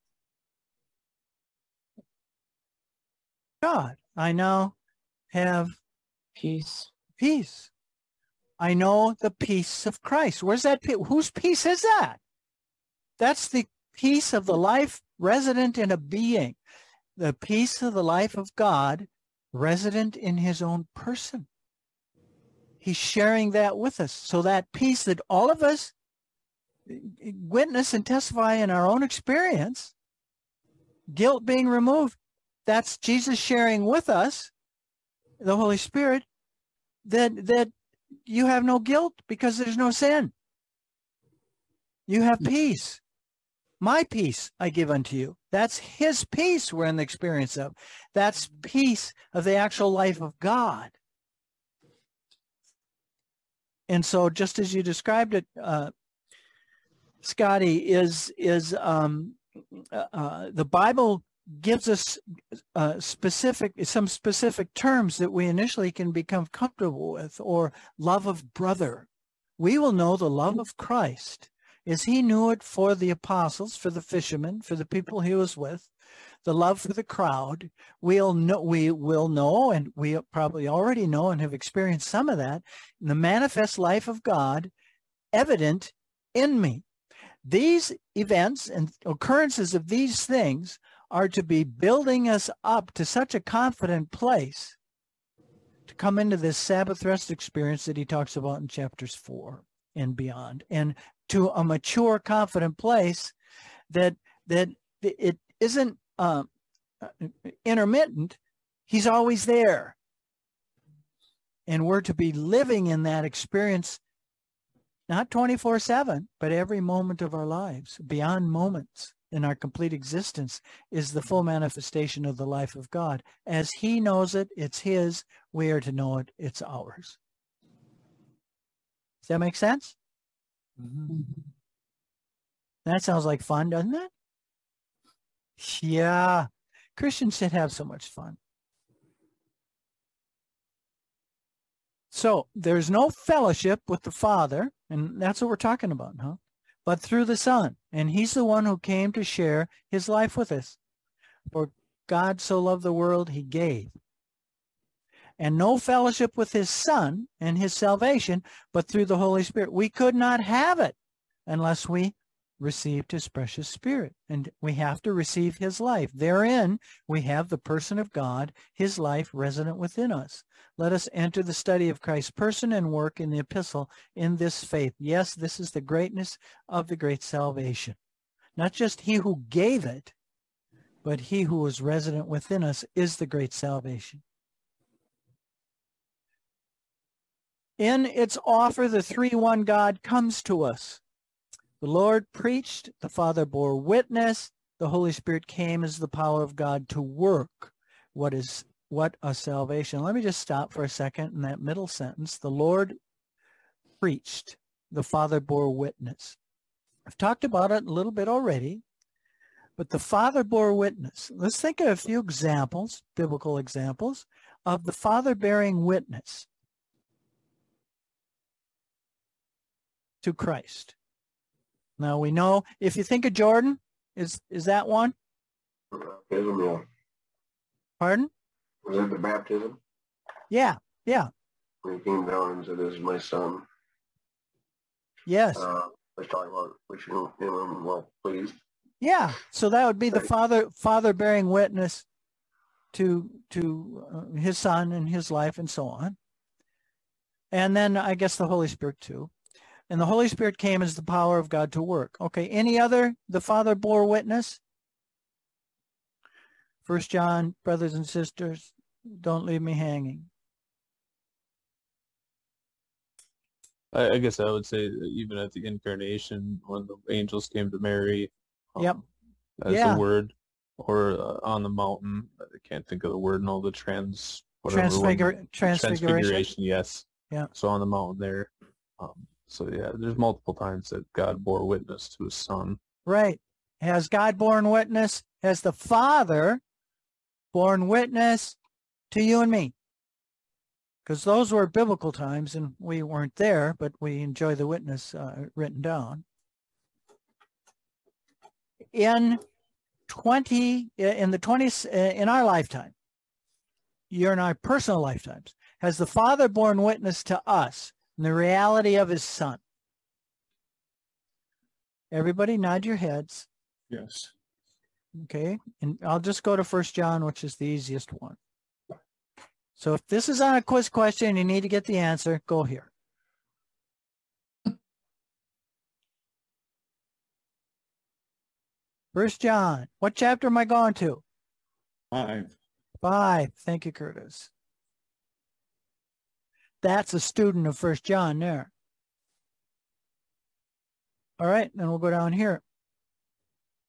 God. I now have Peace. peace. I know the peace of Christ. Where's that peace? Whose peace is that? That's the peace of the life resident in a being. The peace of the life of God resident in his own person. He's sharing that with us. So that peace that all of us witness and testify in our own experience, guilt being removed, that's Jesus sharing with us, the Holy Spirit, that that you have no guilt because there's no sin. You have peace. My peace I give unto you. That's his peace we're in the experience of. That's peace of the actual life of God. And so just as you described it, uh, Scotty, is, is um, uh, the Bible gives us uh, specific, some specific terms that we initially can become comfortable with, or love of brother. We will know the love of Christ as he knew it for the apostles, for the fishermen, for the people he was with, the love for the crowd. We'll know, we will know, and we probably already know and have experienced some of that, in the manifest life of God evident in me. These events and occurrences of these things are to be building us up to such a confident place to come into this Sabbath rest experience that he talks about in chapters four and beyond, and to a mature, confident place that that it isn't um, intermittent. He's always there. And we're to be living in that experience, not twenty-four seven, but every moment of our lives, beyond moments in our complete existence, is the full manifestation of the life of God. As he knows it, it's his. We are to know it, it's ours. Does that make sense? Mm-hmm. That sounds like fun, doesn't it? Yeah. Christians should have so much fun. So there's no fellowship with the Father, and that's what we're talking about, huh? But through the Son. And he's the one who came to share his life with us. For God so loved the world, he gave. And no fellowship with his Son and his salvation, but through the Holy Spirit. We could not have it unless we received his precious Spirit. And we have to receive his life. Therein, we have the person of God, his life resident within us. Let us enter the study of Christ's person and work in the epistle in this faith. Yes, this is the greatness of the great salvation. Not just he who gave it, but he who is resident within us is the great salvation. In its offer, the three-one God comes to us. The Lord preached, the Father bore witness, the Holy Spirit came as the power of God to work what is what a salvation. Let me just stop for a second in that middle sentence. The Lord preached, the Father bore witness. I've talked about it a little bit already, but the Father bore witness. Let's think of a few examples, biblical examples, of the Father bearing witness to Christ. Now we know, if you think of Jordan, is is that one? Baptism, yeah. Pardon? Was it the baptism? Yeah, yeah. When he came down and said, "This is my son." Yes. Uh, let's talk about wishing him well pleased. Yeah. So that would be the Father Father bearing witness to to uh, his Son and his life and so on. And then I guess the Holy Spirit too. And the Holy Spirit came as the power of God to work. Okay, any other? The Father bore witness? First John, brothers and sisters, don't leave me hanging. I, I guess I would say that even at the incarnation, when the angels came to Mary, um, Yep. as Yeah. the word, or uh, on the mountain, I can't think of the word and all the trans, whatever. Transfigur- one- transfiguration. Transfiguration, yes. Yeah. So on the mountain there. Um, so yeah, there's multiple times that God bore witness to his Son. Right. Has God borne witness? Has the Father borne witness to you and me? Because those were biblical times and we weren't there, but we enjoy the witness uh, written down. In twenty, in the twenties, in our lifetime, you're in our personal lifetimes, has the Father borne witness to us in the reality of his Son? Everybody nod your heads. Yes. Okay, and I'll just go to First John, which is the easiest one. So if this is on a quiz question and you need to get the answer, go here. First John, what chapter am I going to? Five. Five. Thank you, Curtis. That's a student of First John there. All right, then we'll go down here.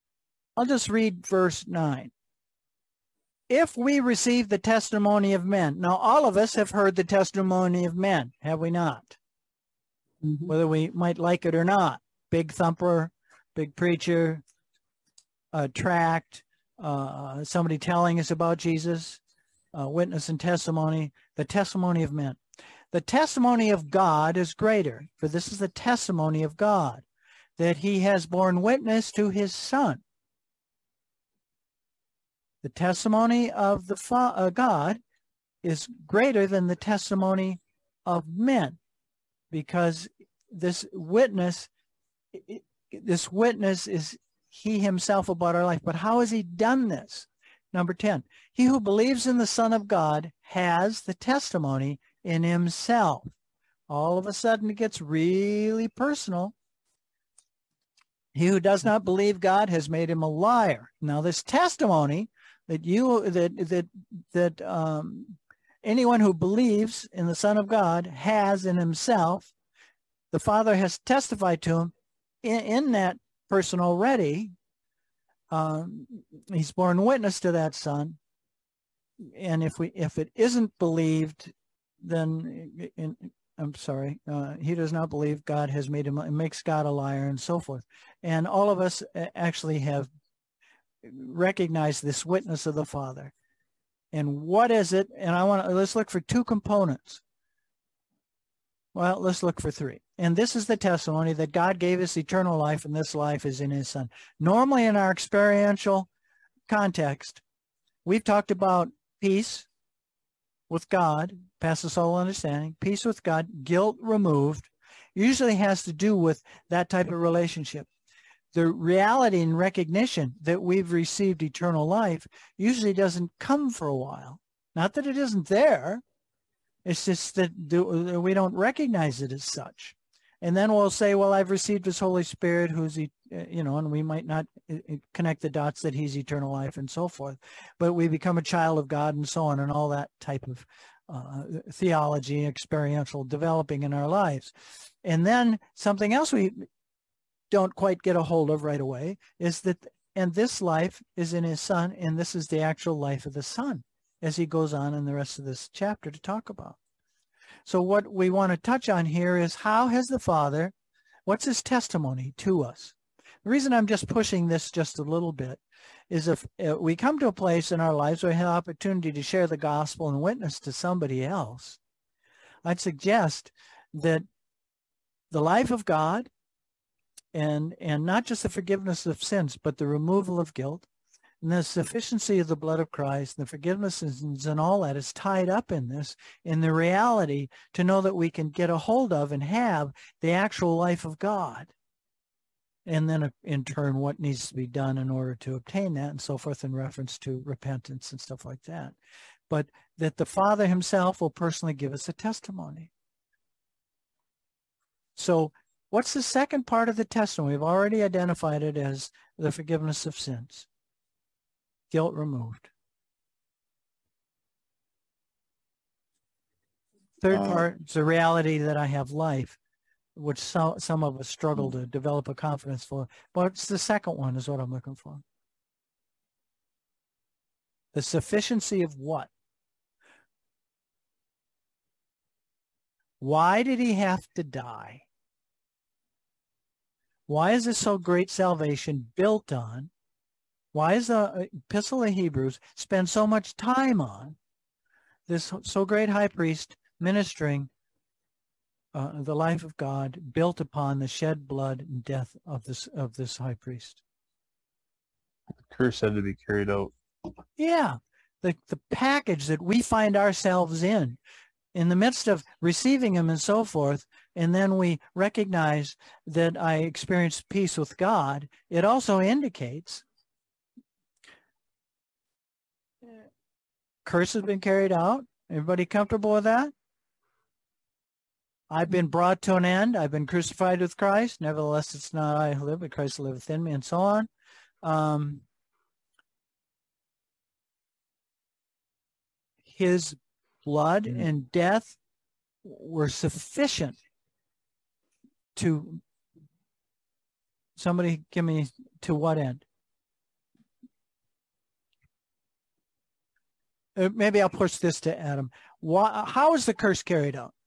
I'll just read verse nine. If we receive the testimony of men. Now, all of us have heard the testimony of men, have we not? Mhm. Whether we might like it or not. Big thumper, big preacher, a tract, uh, somebody telling us about Jesus, uh, witness and testimony, the testimony of men. The testimony of God is greater, for this is the testimony of God, that he has borne witness to his Son. The testimony of the fa- uh, God is greater than the testimony of men, because this witness, this witness is he himself about our life. But how has he done this? Number ten, he who believes in the Son of God has the testimony in himself. All of a sudden it gets really personal. He who does not believe God has made him a liar. Now this testimony that you that that that um, anyone who believes in the Son of God has in himself, the Father has testified to him in, in that person already. Um, he's borne witness to that Son, and if we if it isn't believed, then in, I'm sorry, uh, he does not believe God has made him, makes God a liar, and so forth. And all of us actually have recognized this witness of the Father. And what is it? And I want to, let's look for two components. Well, let's look for three. And this is the testimony that God gave us eternal life, and this life is in his Son. Normally in our experiential context, we've talked about peace with God, passes all understanding, peace with God, guilt removed, usually has to do with that type of relationship. The reality and recognition that we've received eternal life usually doesn't come for a while. Not that it isn't there. It's just that we don't recognize it as such. And then we'll say, well, I've received his Holy Spirit, who's, you know, and we might not connect the dots that he's eternal life and so forth. But we become a child of God and so on, and all that type of uh, theology, experiential developing in our lives. And then something else we don't quite get a hold of right away is that, and this life is in his Son, and this is the actual life of the Son, as he goes on in the rest of this chapter to talk about. So what we want to touch on here is, how has the Father, what's his testimony to us? The reason I'm just pushing this just a little bit is if uh, we come to a place in our lives where we have opportunity to share the gospel and witness to somebody else, I'd suggest that the life of God, and and not just the forgiveness of sins, but the removal of guilt, and the sufficiency of the blood of Christ, and the forgiveness of sins and all that is tied up in this, in the reality to know that we can get a hold of and have the actual life of God. And then in turn, what needs to be done in order to obtain that, and so forth, in reference to repentance and stuff like that. But that the Father himself will personally give us a testimony. So what's the second part of the testimony? We've already identified it as the forgiveness of sins. Guilt removed. Third Uh, part is the reality that I have life, which some, some of us struggle to develop a confidence for. But it's the second one is what I'm looking for. The sufficiency of what? Why did he have to die? Why is this so great salvation built on? Why is the Epistle of Hebrews spend so much time on this so great high priest ministering uh, the life of God built upon the shed blood and death of this of this high priest? The curse had to be carried out. Yeah, the the package that we find ourselves in, in the midst of receiving him and so forth, and then we recognize that I experienced peace with God, it also indicates curse has been carried out. Everybody comfortable with that? I've been brought to an end. I've been crucified with Christ. Nevertheless, it's not I who live, but Christ liveth in me, and so on. Um, his blood Mm. and death were sufficient to, somebody give me, to what end? uh, maybe I'll push this to Adam. Why, how is the curse carried out?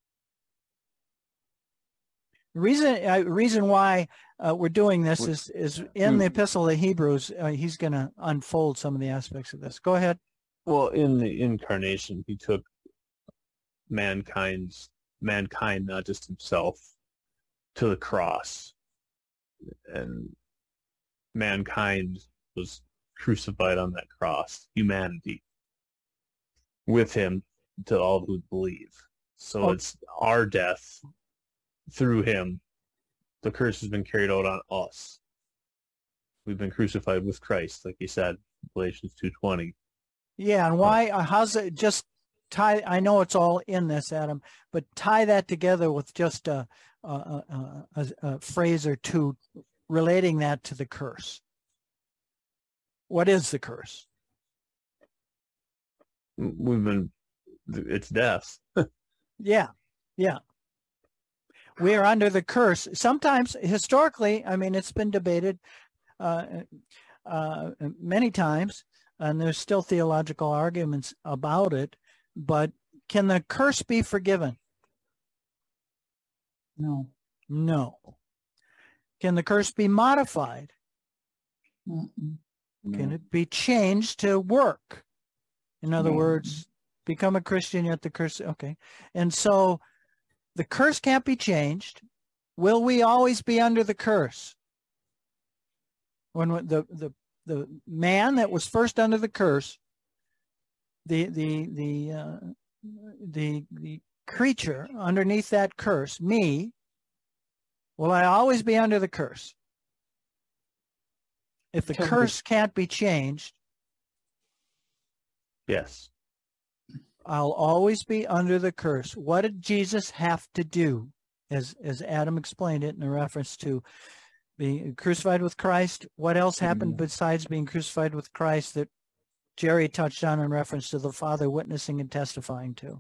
The reason, uh, reason why uh, we're doing this We- is, is in the Epistle of Hebrews, uh, he's going to unfold some of the aspects of this. Go ahead. Well, in the incarnation, he took mankind's mankind, not just himself, to the cross, and mankind was crucified on that cross. Humanity with him to all who believe. So Oh. it's our death through him. The curse has been carried out on us. We've been crucified with Christ, like he said, Galatians two twenty. Yeah, and why, uh, how's it, just tie, I know it's all in this, Adam, but tie that together with just a, a, a, a, a phrase or two relating that to the curse. What is the curse? We've been, it's death. Yeah, yeah. We are under the curse. Sometimes, historically, I mean, it's been debated uh, uh, many times, and there's still theological arguments about it, but can the curse be forgiven? No. No. Can the curse be modified? Mm-mm. Can it be changed to work? In other No. words, become a Christian, yet the curse, okay. And so the curse can't be changed. Will we always be under the curse? When the, the, the man that was first under the curse, the, the, the, uh, the, the creature underneath that curse, me, will I always be under the curse? If the Till the- curse can't be changed, Yes. I'll always be under the curse. What did Jesus have to do? As, as Adam explained it in a reference to being crucified with Christ. What else happened Mhm. besides being crucified with Christ that Jerry touched on in reference to the Father witnessing and testifying to?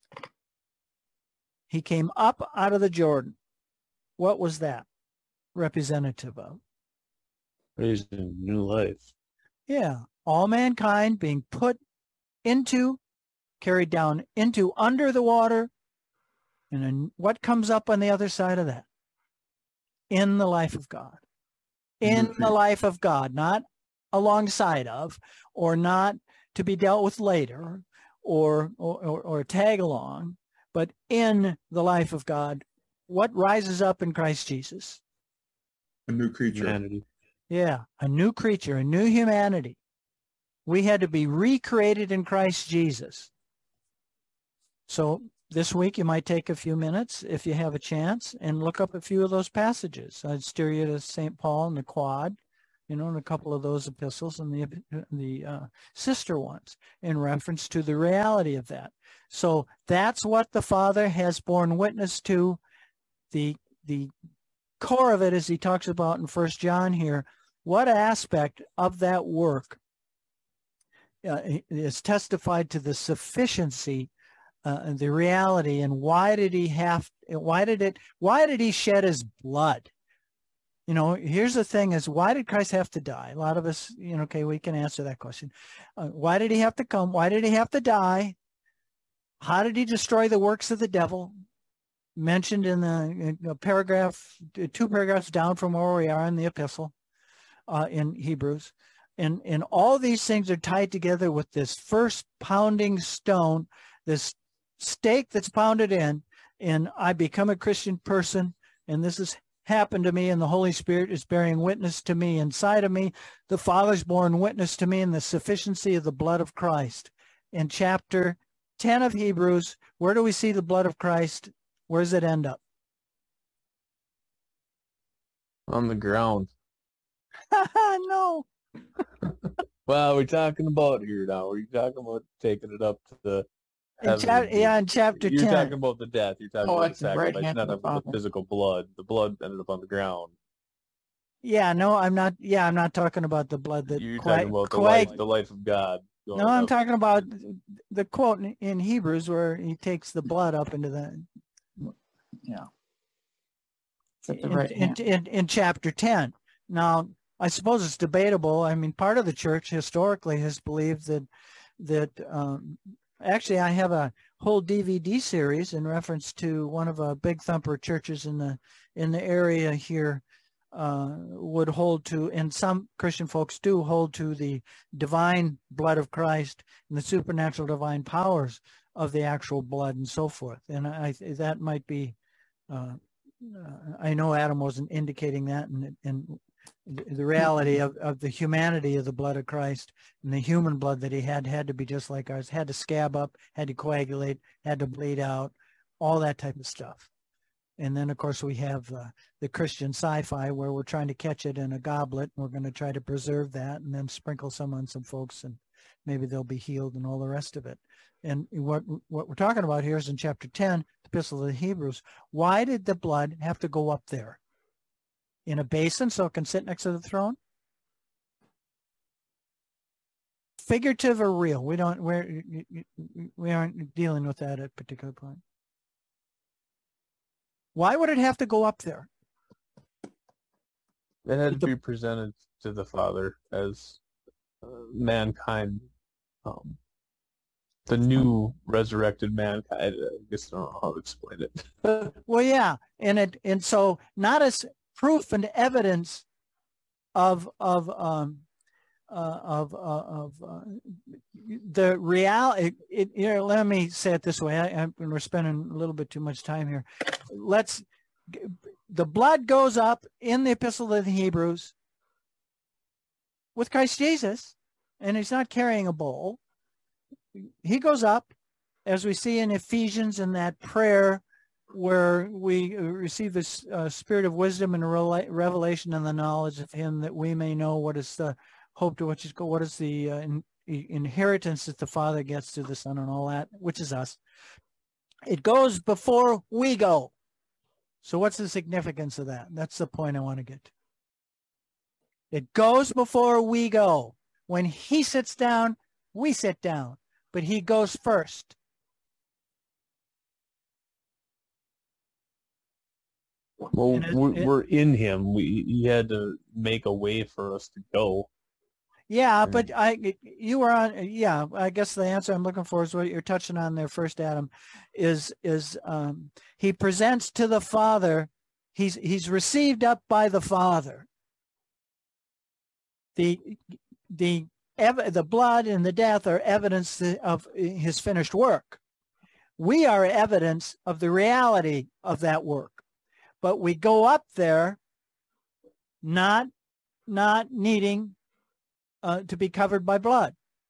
He came up out of the Jordan. What was that representative of? Raised in new life. Yeah, all mankind being put into, carried down into, under the water, and then what comes up on the other side of that? In the life of God. In the life of God, not alongside of, or not to be dealt with later, or or, or, or tag along, but in the life of God. What rises up in Christ Jesus? A new creature. Humanity. Yeah, a new creature, a new humanity. We had to be recreated in Christ Jesus. So this week you might take a few minutes, if you have a chance, and look up a few of those passages. I'd steer you to Saint Paul and the Quad, you know, and a couple of those epistles and the, the uh, sister ones in reference to the reality of that. So that's what the Father has borne witness to. The, the core of it, as he talks about in First John here, what aspect of that work uh, is testified to the sufficiency, uh, the reality, and why did he have, why did it, why did he shed his blood? You know, here's the thing is, why did Christ have to die? A lot of us, you know, okay, we can answer that question. Uh, why did he have to come? Why did he have to die? How did he destroy the works of the devil? Mentioned in the in a paragraph, two paragraphs down from where we are in the epistle uh, in Hebrews. And, and all these things are tied together with this first pounding stone, this stake that's pounded in, and I become a Christian person, and this has happened to me, and the Holy Spirit is bearing witness to me inside of me. The Father's borne witness to me in the sufficiency of the blood of Christ. In chapter ten of Hebrews, where do we see the blood of Christ? Where does it end up? On the ground. No. Well, we're talking about here now. We're talking about taking it up to the In heavens. chap- yeah, in chapter You're ten. talking about the death. You're talking Oh, about at the the right sacrifice, hand not of the about the Father. physical blood. The blood ended up on the ground. Yeah, no, I'm not. Yeah, I'm not talking about the blood that You're quag- talking about the quag- life, the life of God. going No, I'm up. talking about the quote in- in Hebrews where he takes the blood up into the Yeah. It's at the in, right in, hand. in, in chapter ten. Now, I suppose it's debatable. I mean, part of the church historically has believed that that um, actually I have a whole D V D series in reference to one of a big thumper churches in the in the area here uh, would hold to, and some Christian folks do hold to, the divine blood of Christ and the supernatural divine powers of the actual blood and so forth. And I that might be, uh, uh, I know Adam wasn't indicating that, and, and the reality of, of the humanity of the blood of Christ and the human blood that he had had to be just like ours, had to scab up, had to coagulate, had to bleed out, all that type of stuff. And then, of course, we have uh, the Christian sci-fi where we're trying to catch it in a goblet. And we're going to try to preserve that and then sprinkle some on some folks, and maybe they'll be healed and all the rest of it. And what what we're talking about here is in chapter ten, the Epistle of the Hebrews. Why did the blood have to go up there? In a basin so it can sit next to the throne? Figurative or real? We don't, we're, we aren't dealing with that at a particular point. Why would it have to go up there? It had to be presented to the Father as uh, mankind, um, the new resurrected mankind. I guess I don't know how to explain it. Well, yeah, and it and so not as proof and evidence of of um uh, of uh, of uh, the reality. It, you know, let me say it this way. I, I, we're spending a little bit too much time here. Let's. The blood goes up in the Epistle of the Hebrews with Christ Jesus, and he's not carrying a bowl. He goes up, as we see in Ephesians in that prayer where we receive this uh, spirit of wisdom and revelation and the knowledge of him, that we may know what is the hope to which is go, what is the uh, in, inheritance that the Father gets to the Son and all that, which is us. It goes before we go. So what's the significance of that? That's the point I want to get to. It goes before we go. When he sits down, we sit down, but he goes first. Well, it, we're, it, we're in him. We he had to make a way for us to go. Yeah, but I, you were on. Yeah, I guess the answer I'm looking for is what you're touching on there first, Adam. Is is um, he presents to the Father. He's he's received up by the Father. The the the blood and the death are evidence of his finished work. We are evidence of the reality of that work, but we go up there, not not needing Uh, to be covered by blood.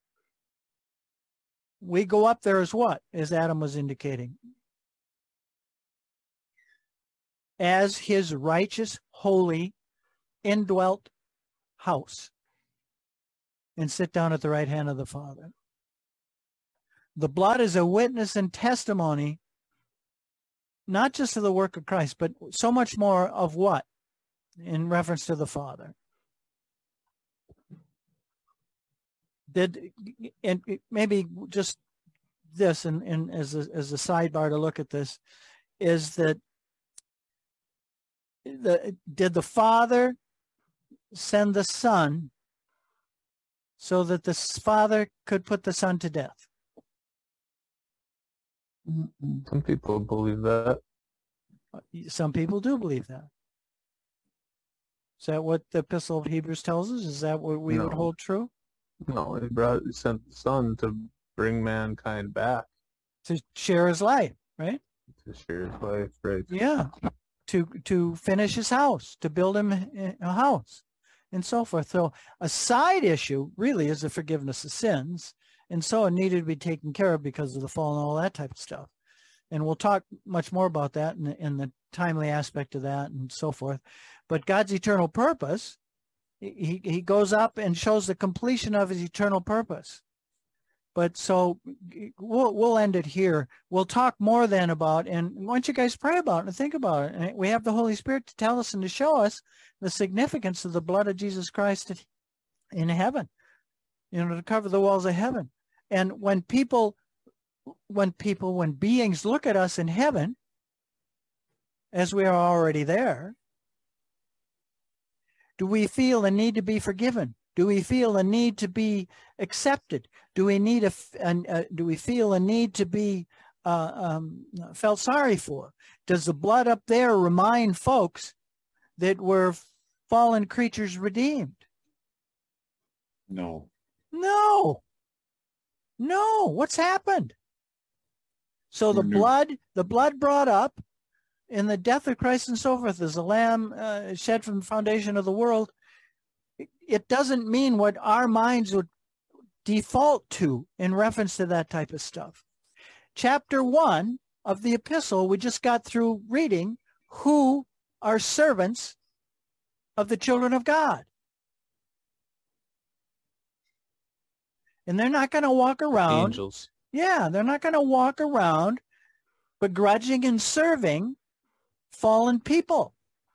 We go up there as what? As Adam was indicating. As his righteous, holy, indwelt house. And sit down at the right hand of the Father. The blood is a witness and testimony, not just of the work of Christ, but so much more of what? In reference to the Father. Did, and maybe just this, and, and as, a, as a sidebar to look at this, is that the, did the Father send the Son so that the Father could put the Son to death? Some people believe that. Some people do believe that. Is that what the Epistle of Hebrews tells us? Is that what we No. would hold true? No, he brought he sent the Son to bring mankind back To share his life, right? to share his life, right? Yeah, to to finish his house, to build him a house, and so forth. So a side issue really is the forgiveness of sins, and so it needed to be taken care of because of the fall and all that type of stuff. And we'll talk much more about that in the, in the timely aspect of that and so forth. But God's eternal purpose, he he goes up and shows the completion of his eternal purpose. But so we'll we'll end it here. We'll talk more then about, and why don't you guys pray about it and think about it. And we have the Holy Spirit to tell us and to show us the significance of the blood of Jesus Christ in heaven, you know, to cover the walls of heaven. And when people, when people, when beings look at us in heaven, as we are already there, do we feel the need to be forgiven Do we feel a need to be accepted? Do we need a, uh, do we feel a need to be uh, um, felt sorry for? Does the blood up there remind folks that we're fallen creatures redeemed? No. No. No. What's happened? So the We're new. blood, the blood brought up in the death of Christ and so forth as a lamb uh, shed from the foundation of the world. It doesn't mean what our minds would default to in reference to that type of stuff. Chapter one of the epistle we just got through reading, who are servants of the children of God. And they're not going to walk around. Angels. Yeah, they're not going to walk around begrudging and serving fallen people.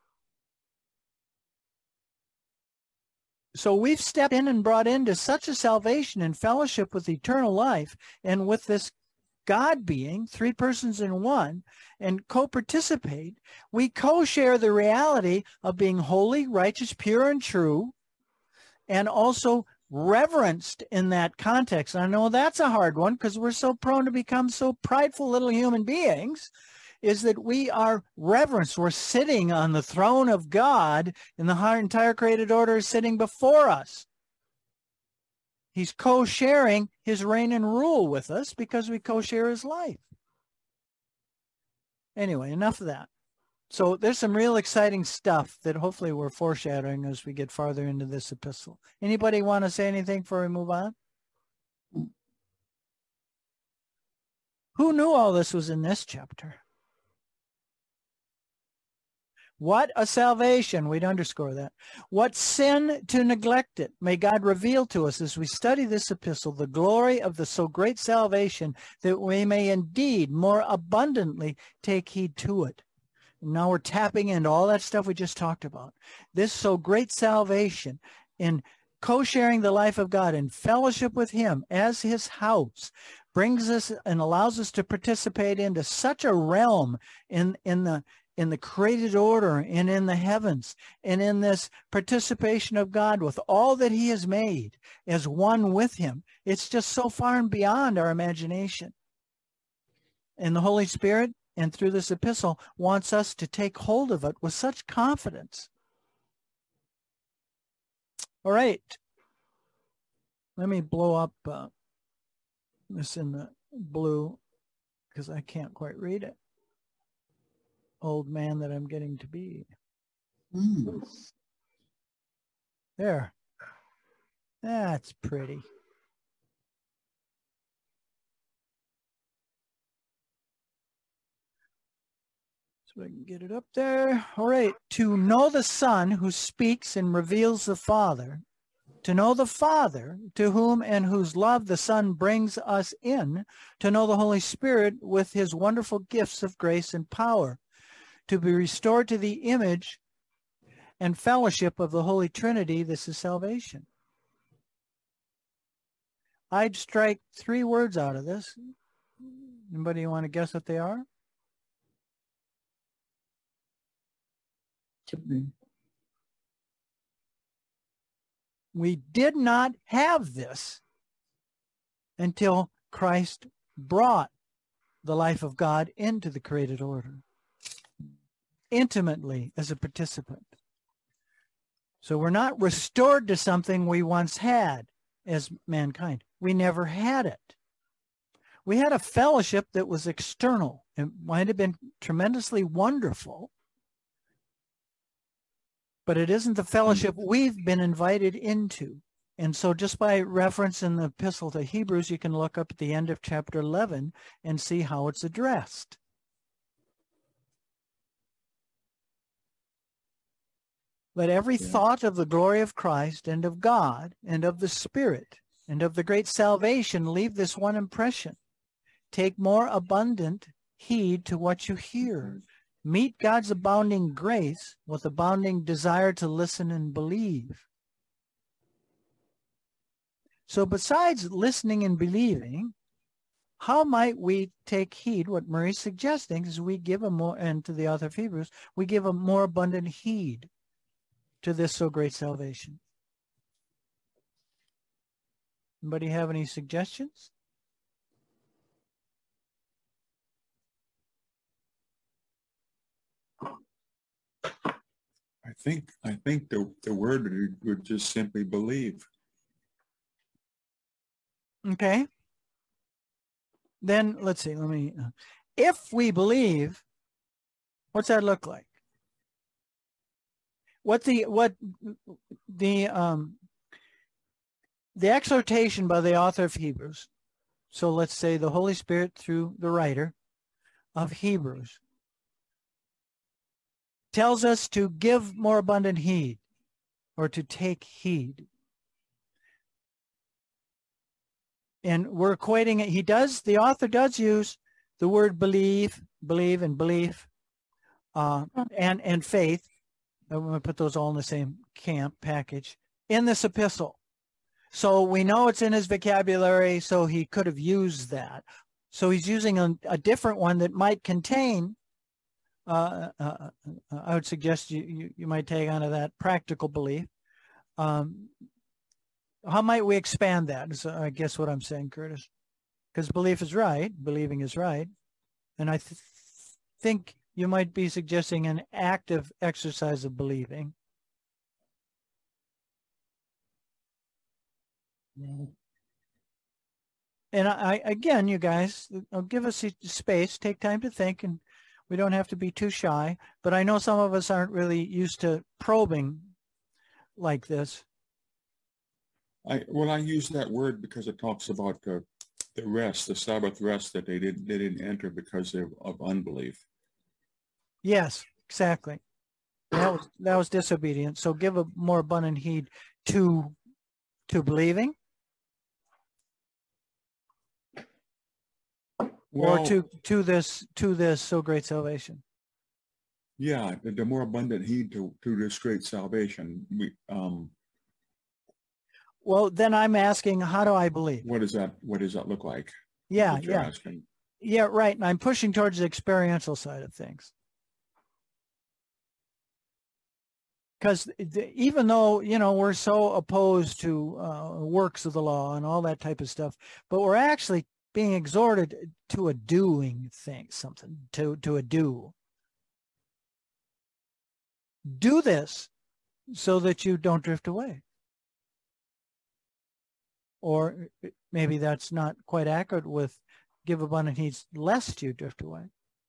So we've stepped in and brought into such a salvation and fellowship with eternal life and with this God being, three persons in one, and co-participate. We co-share the reality of being holy, righteous, pure, and true, and also reverenced in that context. And I know that's a hard one because we're so prone to become so prideful little human beings, is that we are reverenced. We're sitting on the throne of God, and the entire created order is sitting before us. He's co-sharing his reign and rule with us because we co-share his life. Anyway, enough of that. So there's some real exciting stuff that hopefully we're foreshadowing as we get farther into this epistle. Anybody want to say anything before we move on? Who knew all this was in this chapter? What a salvation. We'd underscore that. What sin to neglect it. May God reveal to us as we study this epistle the glory of the so great salvation, that we may indeed more abundantly take heed to it. Now we're tapping into all that stuff we just talked about. This so great salvation in co-sharing the life of God in fellowship with him as his house brings us and allows us to participate into such a realm in, in the in the created order and in the heavens, and in this participation of God with all that he has made as one with him. It's just so far and beyond our imagination. And the Holy Spirit, and through this epistle, wants us to take hold of it with such confidence. All right. Let me blow up uh, this in the blue because I can't quite read it. Old man that I'm getting to be. Mm. There. That's pretty. So I can get it up there. All right. To know the Son who speaks and reveals the Father, to know the Father to whom and whose love the Son brings us in, to know the Holy Spirit with his wonderful gifts of grace and power, to be restored to the image and fellowship of the Holy Trinity. This is salvation. I'd strike three words out of this. Anybody want to guess what they are? To be. We did not have this until Christ brought the life of God into the created order, intimately as a participant. So we're not restored to something we once had as mankind. We never had it. We had a fellowship that was external. It might have been tremendously wonderful, but it isn't the fellowship we've been invited into. And so just by reference in the epistle to Hebrews, you can look up at the end of chapter eleven and see how it's addressed. Let every Yeah. thought of the glory of Christ and of God and of the Spirit and of the great salvation leave this one impression. Take more abundant heed to what you hear. Meet God's abounding grace with abounding desire to listen and believe. So besides listening and believing, how might we take heed? What Murray's suggesting is we give a more, and to the author of Hebrews, we give a more abundant heed to this so great salvation. Anybody have any suggestions? I think, I think the, the word would- would just simply believe. Okay. Then let's see, let me, uh, if we believe, what's that look like? What the, what the, um, the exhortation by the author of Hebrews. So let's say the Holy Spirit through the writer of Hebrews tells us to give more abundant heed or to take heed. And we're equating it. He does, the author does use the word believe, believe and belief, uh, and, and faith. I'm going to put those all in the same camp package in this epistle. So we know it's in his vocabulary, so he could have used that. So he's using a, a different one that might contain, uh, uh, I would suggest you, you, you might take onto that practical belief. Um, how might we expand that is, I guess, what I'm saying, Curtis. Because belief is right, believing is right. And I th think you might be suggesting an active exercise of believing. And I, again, you guys, give us space, take time to think, and we don't have to be too shy. But I know some of us aren't really used to probing like this. I, well, I use that word because it talks about the, the rest, the Sabbath rest that they didn't, they didn't enter because of, of unbelief. Yes, exactly. That was, that was disobedience. So give a more abundant heed to, to believing. Well, or to, to this, to this so great salvation. Yeah, the, the more abundant heed to, to this great salvation. We, um, Well, then I'm asking, how do I believe? what does that, what does that look like? Yeah, What you're yeah. asking. Yeah, right. And I'm pushing towards the experiential side of things. Because even though, you know, we're so opposed to uh, works of the law and all that type of stuff, but we're actually being exhorted to a doing thing, something, to, to a do. Do this so that you don't drift away. Or maybe that's not quite accurate with give abundant heed lest you drift away.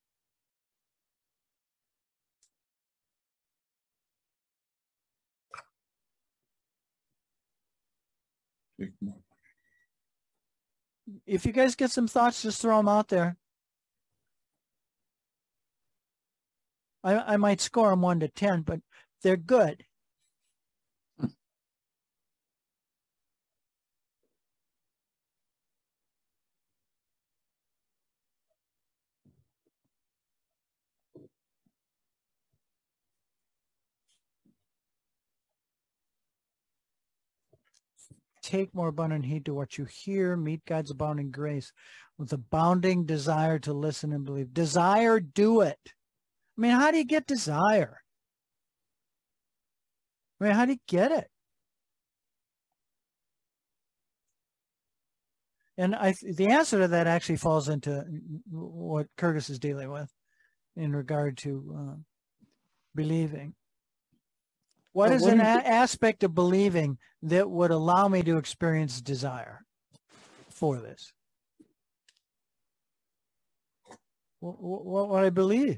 If you guys get some thoughts, just throw them out there. I, I might score them one to ten, but they're good. Take more abundant heed to what you hear. Meet God's abounding grace with abounding desire to listen and believe. Desire, do it. I mean, how do you get desire? I mean, how do you get it? And I, the answer to that actually falls into what Curtis is dealing with in regard to uh, believing. What But is what an is a- it- aspect of believing that would allow me to experience desire for this? What, what would I believe?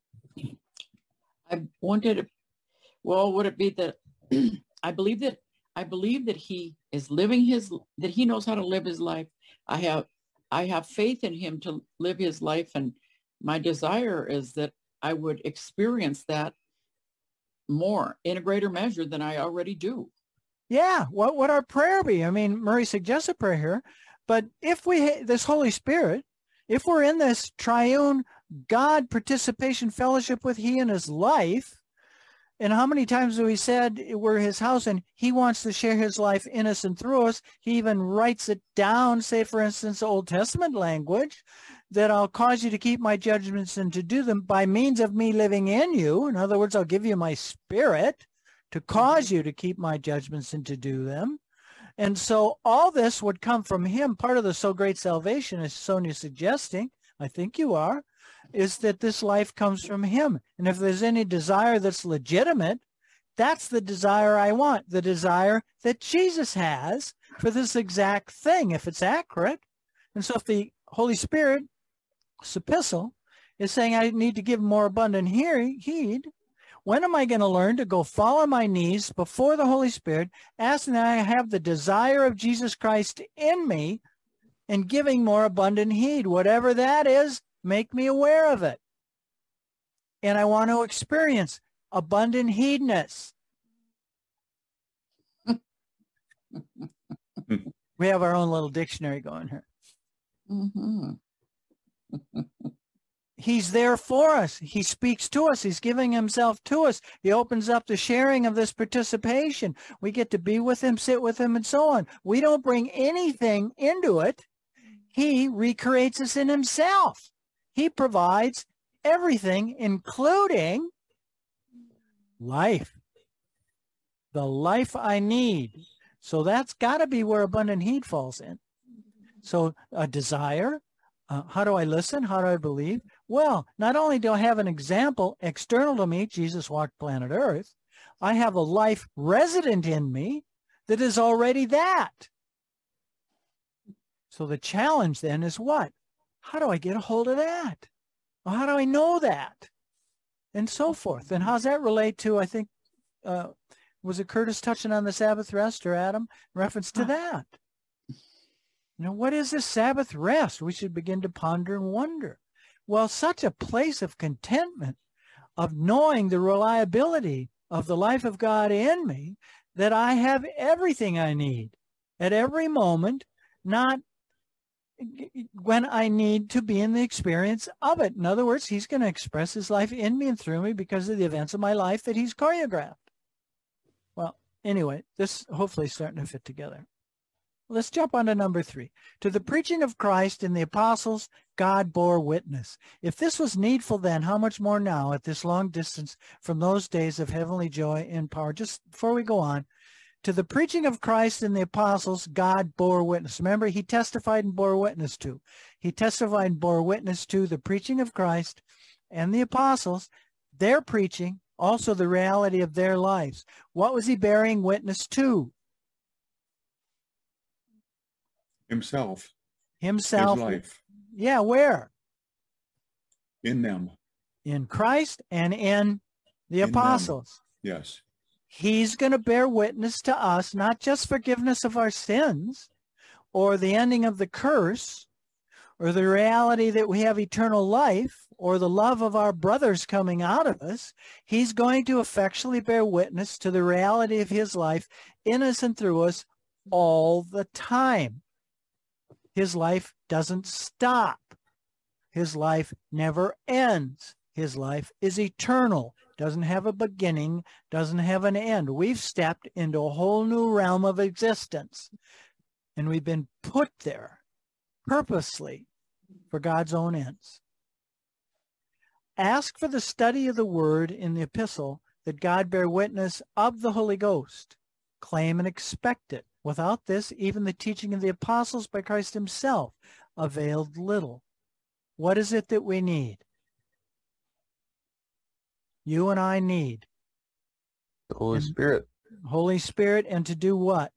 I wanted, well, would it be that I believe that I believe that he is living his, that he knows how to live his life. I have, I have faith in him to live his life. And my desire is that I would experience that more in a greater measure than I already do. Yeah, what would our prayer be? I mean, Murray suggests a prayer here, but if we, this Holy Spirit, if we're in this triune God participation fellowship with he in his life, and how many times have we said we're his house and he wants to share his life in us and through us? He even writes it down, say, for instance, Old Testament language, that I'll cause you to keep my judgments and to do them by means of me living in you. In other words, I'll give you my spirit to cause you to keep my judgments and to do them. And so all this would come from him. Part of the so great salvation, as Sonia's suggesting, I think you are, is that this life comes from him. And if there's any desire that's legitimate, that's the desire I want, the desire that Jesus has for this exact thing, if it's accurate. And so if the Holy Spirit, this epistle, is saying I need to give more abundant heed, when am I going to learn to go fall on my knees before the Holy Spirit, asking that I have the desire of Jesus Christ in me and giving more abundant heed? Whatever that is, make me aware of it. And I want to experience abundant heedness. We have our own little dictionary going here. Mm-hmm. He's there for us. He speaks to us. He's giving himself to us. He opens up the sharing of this participation. We get to be with him, sit with him, and so on. We don't bring anything into it. He recreates us in himself. He provides everything, including life. The life I need. So that's got to be where abundant heed falls in. So a desire. Uh, how do I listen? How do I believe? Well, not only do I have an example external to me, Jesus walked planet Earth, I have a life resident in me that is already that. So the challenge then is what? How do I get a hold of that? Well, how do I know that? And so forth. And how does that relate to, I think, uh, was it Curtis touching on the Sabbath rest, or Adam, in reference to that? You know, what is this Sabbath rest? We should begin to ponder and wonder. Well, such a place of contentment, of knowing the reliability of the life of God in me, that I have everything I need at every moment, not when I need to be in the experience of it. In other words, he's going to express his life in me and through me because of the events of my life that he's choreographed. Well, anyway, this hopefully is starting to fit together. Let's jump on to number three. To the preaching of Christ and the apostles, God bore witness. If this was needful then, how much more now at this long distance from those days of heavenly joy and power? Just before we go on, to the preaching of Christ and the apostles, God bore witness. Remember, he testified and bore witness to. He testified and bore witness to the preaching of Christ and the apostles, their preaching, also the reality of their lives. What was he bearing witness to? Himself. Himself. His life. Yeah, where? In them. In Christ and in the In apostles. Them. Yes. He's going to bear witness to us, not just forgiveness of our sins or the ending of the curse or the reality that we have eternal life or the love of our brothers coming out of us. He's going to effectually bear witness to the reality of his life in us and through us all the time. His life doesn't stop. His life never ends. His life is eternal, doesn't have a beginning, doesn't have an end. We've stepped into a whole new realm of existence, and we've been put there purposely for God's own ends. Ask for the study of the word in the epistle that God bear witness of the Holy Ghost. Claim and expect it. Without this, even the teaching of the apostles by Christ himself availed little. What is it that we need? You and I need The Holy and Spirit. Holy Spirit, and to do what?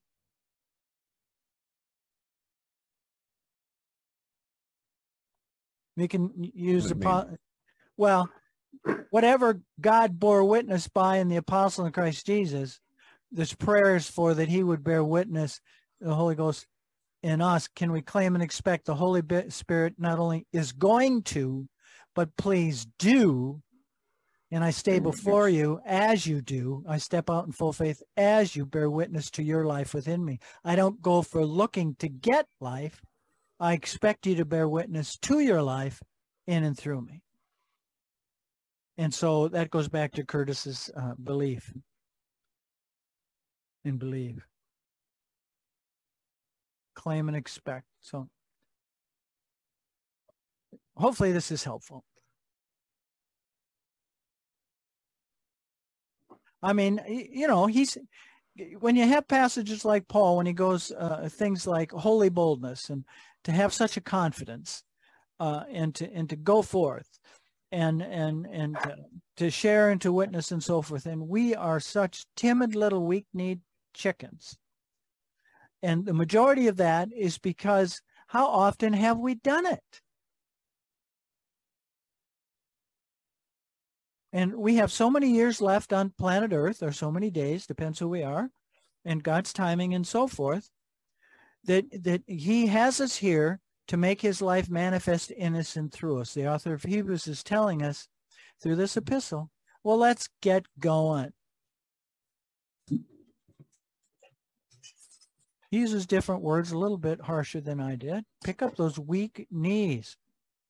We can use What the, do you po- well, whatever God bore witness by in the apostle in Christ Jesus, there's prayers for that he would bear witness, the Holy Ghost in us. Can we claim and expect the Holy Spirit not only is going to, but please do. And I stay before you as you do. I step out in full faith as you bear witness to your life within me. I don't go for looking to get life. I expect you to bear witness to your life in and through me. And so that goes back to Curtis's uh, belief and believe. Claim and expect. So hopefully this is helpful. I mean, you know, he's when you have passages like Paul, when he goes uh, things like holy boldness, and to have such a confidence, uh, and to and to go forth, and and and to, to share and to witness and so forth, and we are such timid little weak-kneed chickens, and the majority of that is because how often have we done it? And we have so many years left on planet Earth, or so many days, depends who we are, and God's timing and so forth, that, that he has us here to make his life manifest in us and through us. The author of Hebrews is telling us through this epistle, well, let's get going. He uses different words, a little bit harsher than I did. Pick up those weak knees.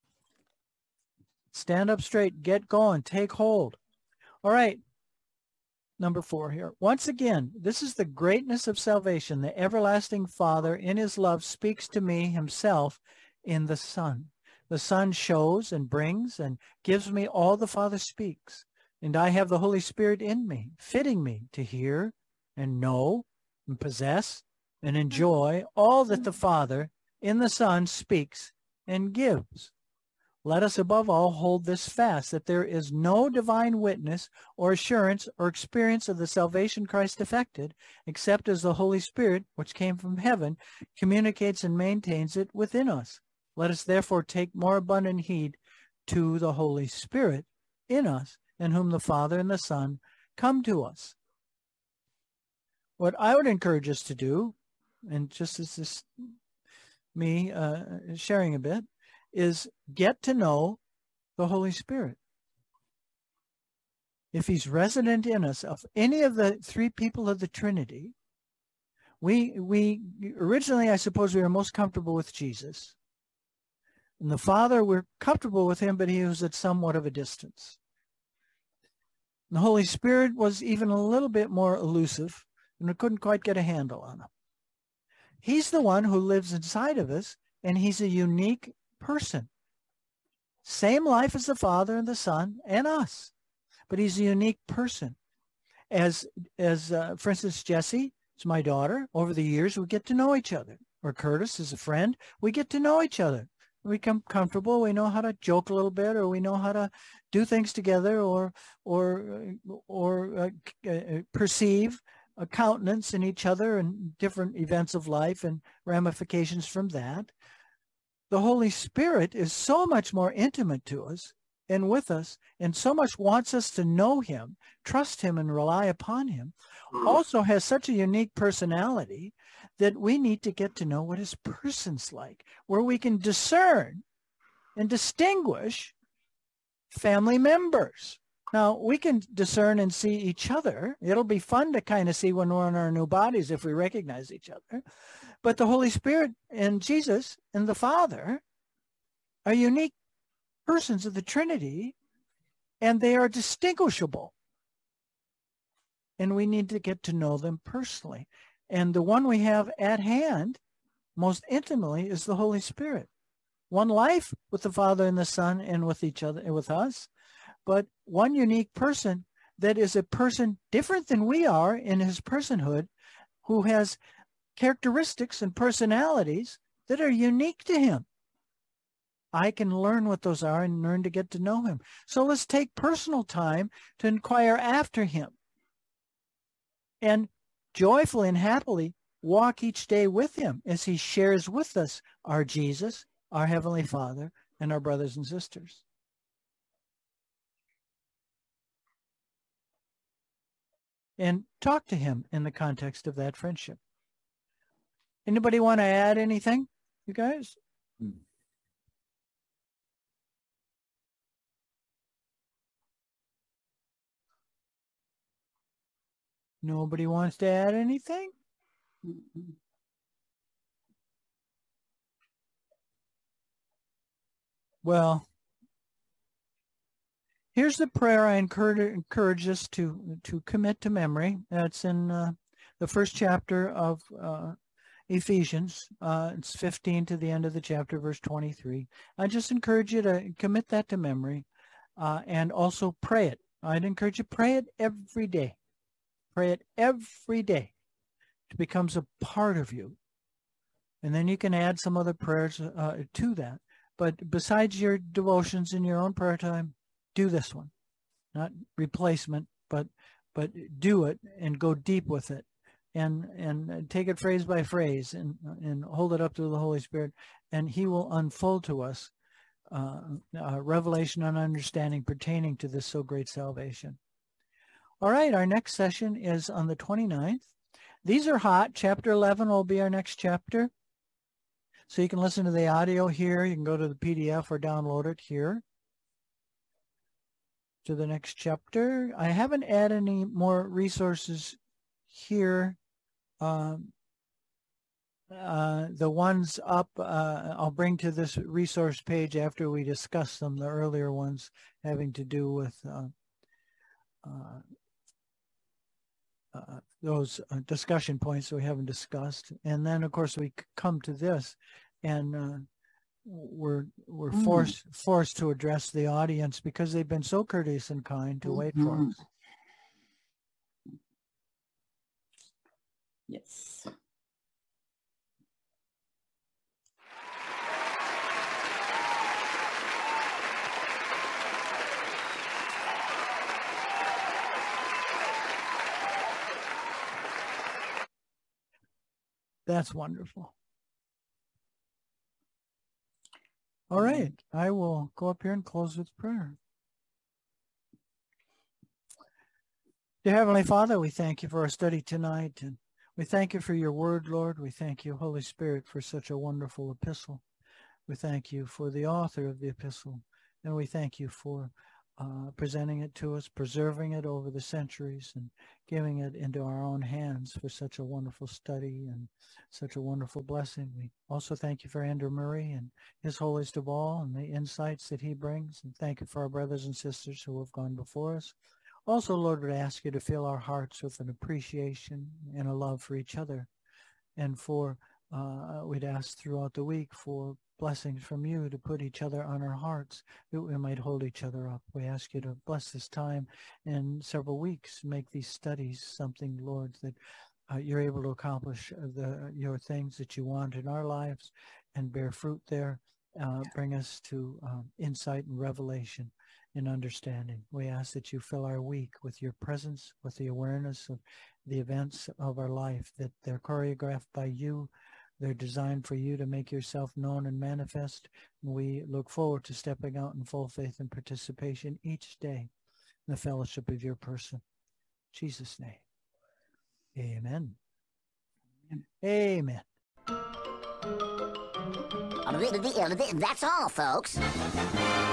Stand up straight, get going, take hold. All right, number four here. Once again, this is the greatness of salvation. The everlasting Father in his love speaks to me himself in the Son. The Son shows and brings and gives me all the Father speaks. And I have the Holy Spirit in me, fitting me to hear and know and possess and enjoy all that the Father in the Son speaks and gives. Let us above all hold this fast, that there is no divine witness or assurance or experience of the salvation Christ effected, except as the Holy Spirit, which came from heaven, communicates and maintains it within us. Let us therefore take more abundant heed to the Holy Spirit in us, in whom the Father and the Son come to us. What I would encourage us to do, and just as this me uh, sharing a bit, is get to know the Holy Spirit. If he's resident in us, of any of the three people of the Trinity, we we originally, I suppose, we were most comfortable with Jesus. And the Father, we're comfortable with him, but he was at somewhat of a distance. And the Holy Spirit was even a little bit more elusive, and we couldn't quite get a handle on him. He's the one who lives inside of us, and he's a unique person. Same life as the Father and the Son and us, but he's a unique person. As, as uh, for instance, Jessie is my daughter. Over the years, we get to know each other. Or Curtis is a friend. We get to know each other. We become comfortable. We know how to joke a little bit, or we know how to do things together, or or or uh, uh, perceive a countenance in each other and different events of life and ramifications from that. The Holy Spirit is so much more intimate to us and with us, and so much wants us to know him, trust him, and rely upon him. Also has such a unique personality that we need to get to know what his person's like, where we can discern and distinguish family members. Now, we can discern and see each other. It'll be fun to kind of see when we're in our new bodies if we recognize each other. But the Holy Spirit and Jesus and the Father are unique persons of the Trinity, and they are distinguishable. And we need to get to know them personally. And the one we have at hand most intimately is the Holy Spirit. One life with the Father and the Son and with each other and with us, but one unique person that is a person different than we are in his personhood, who has characteristics and personalities that are unique to him. I can learn what those are and learn to get to know him. So let's take personal time to inquire after him and joyfully and happily walk each day with him as he shares with us our Jesus, our Heavenly Father, and our brothers and sisters. And talk to him in the context of that friendship. Anybody want to add anything, you guys? Hmm. Nobody wants to add anything? Well, here's the prayer I encourage, encourage us to, to commit to memory. That's in uh, the first chapter of uh, Ephesians. Uh, it's fifteen to the end of the chapter, verse twenty-three. I just encourage you to commit that to memory uh, and also pray it. I'd encourage you to pray it every day. Pray it every day. It becomes a part of you. And then you can add some other prayers uh, to that. But besides your devotions in your own prayer time, do this one. Not replacement, but but do it and go deep with it. And and take it phrase by phrase and, and hold it up to the Holy Spirit. And he will unfold to us uh, uh, revelation and understanding pertaining to this so great salvation. All right, our next session is on the twenty-ninth. These are hot. Chapter eleven will be our next chapter. So you can listen to the audio here. You can go to the P D F or download it here. To the next chapter. I haven't added any more resources here. Um, uh, the ones up, uh, I'll bring to this resource page after we discuss them, the earlier ones having to do with uh, uh, uh, those uh, discussion points that we haven't discussed. And then, of course, we come to this, and uh, we're we're Mm. forced forced to address the audience because they've been so courteous and kind to wait for Mhm. us. Yes. That's wonderful. All right, I will go up here and close with prayer. Dear Heavenly Father, we thank you for our study tonight, and we thank you for your word, Lord. We thank you, Holy Spirit, for such a wonderful epistle. We thank you for the author of the epistle, and we thank you for uh, presenting it to us, preserving it over the centuries, and giving it into our own hands for such a wonderful study and such a wonderful blessing. We also thank you for Andrew Murray and his holiest of all and the insights that he brings, and thank you for our brothers and sisters who have gone before us. Also, Lord, we ask you to fill our hearts with an appreciation and a love for each other, and for uh, we'd ask throughout the week for blessings from you to put each other on our hearts, that we might hold each other up. We ask you to bless this time in several weeks, make these studies something, Lord, that uh, you're able to accomplish the your things that you want in our lives and bear fruit there. Uh, bring us to um, insight and revelation and understanding. We ask that you fill our week with your presence, with the awareness of the events of our life, that they're choreographed by you. They're designed for you to make yourself known and manifest. We look forward to stepping out in full faith and participation each day in the fellowship of your person. In Jesus' name, amen. Amen. That's all, folks.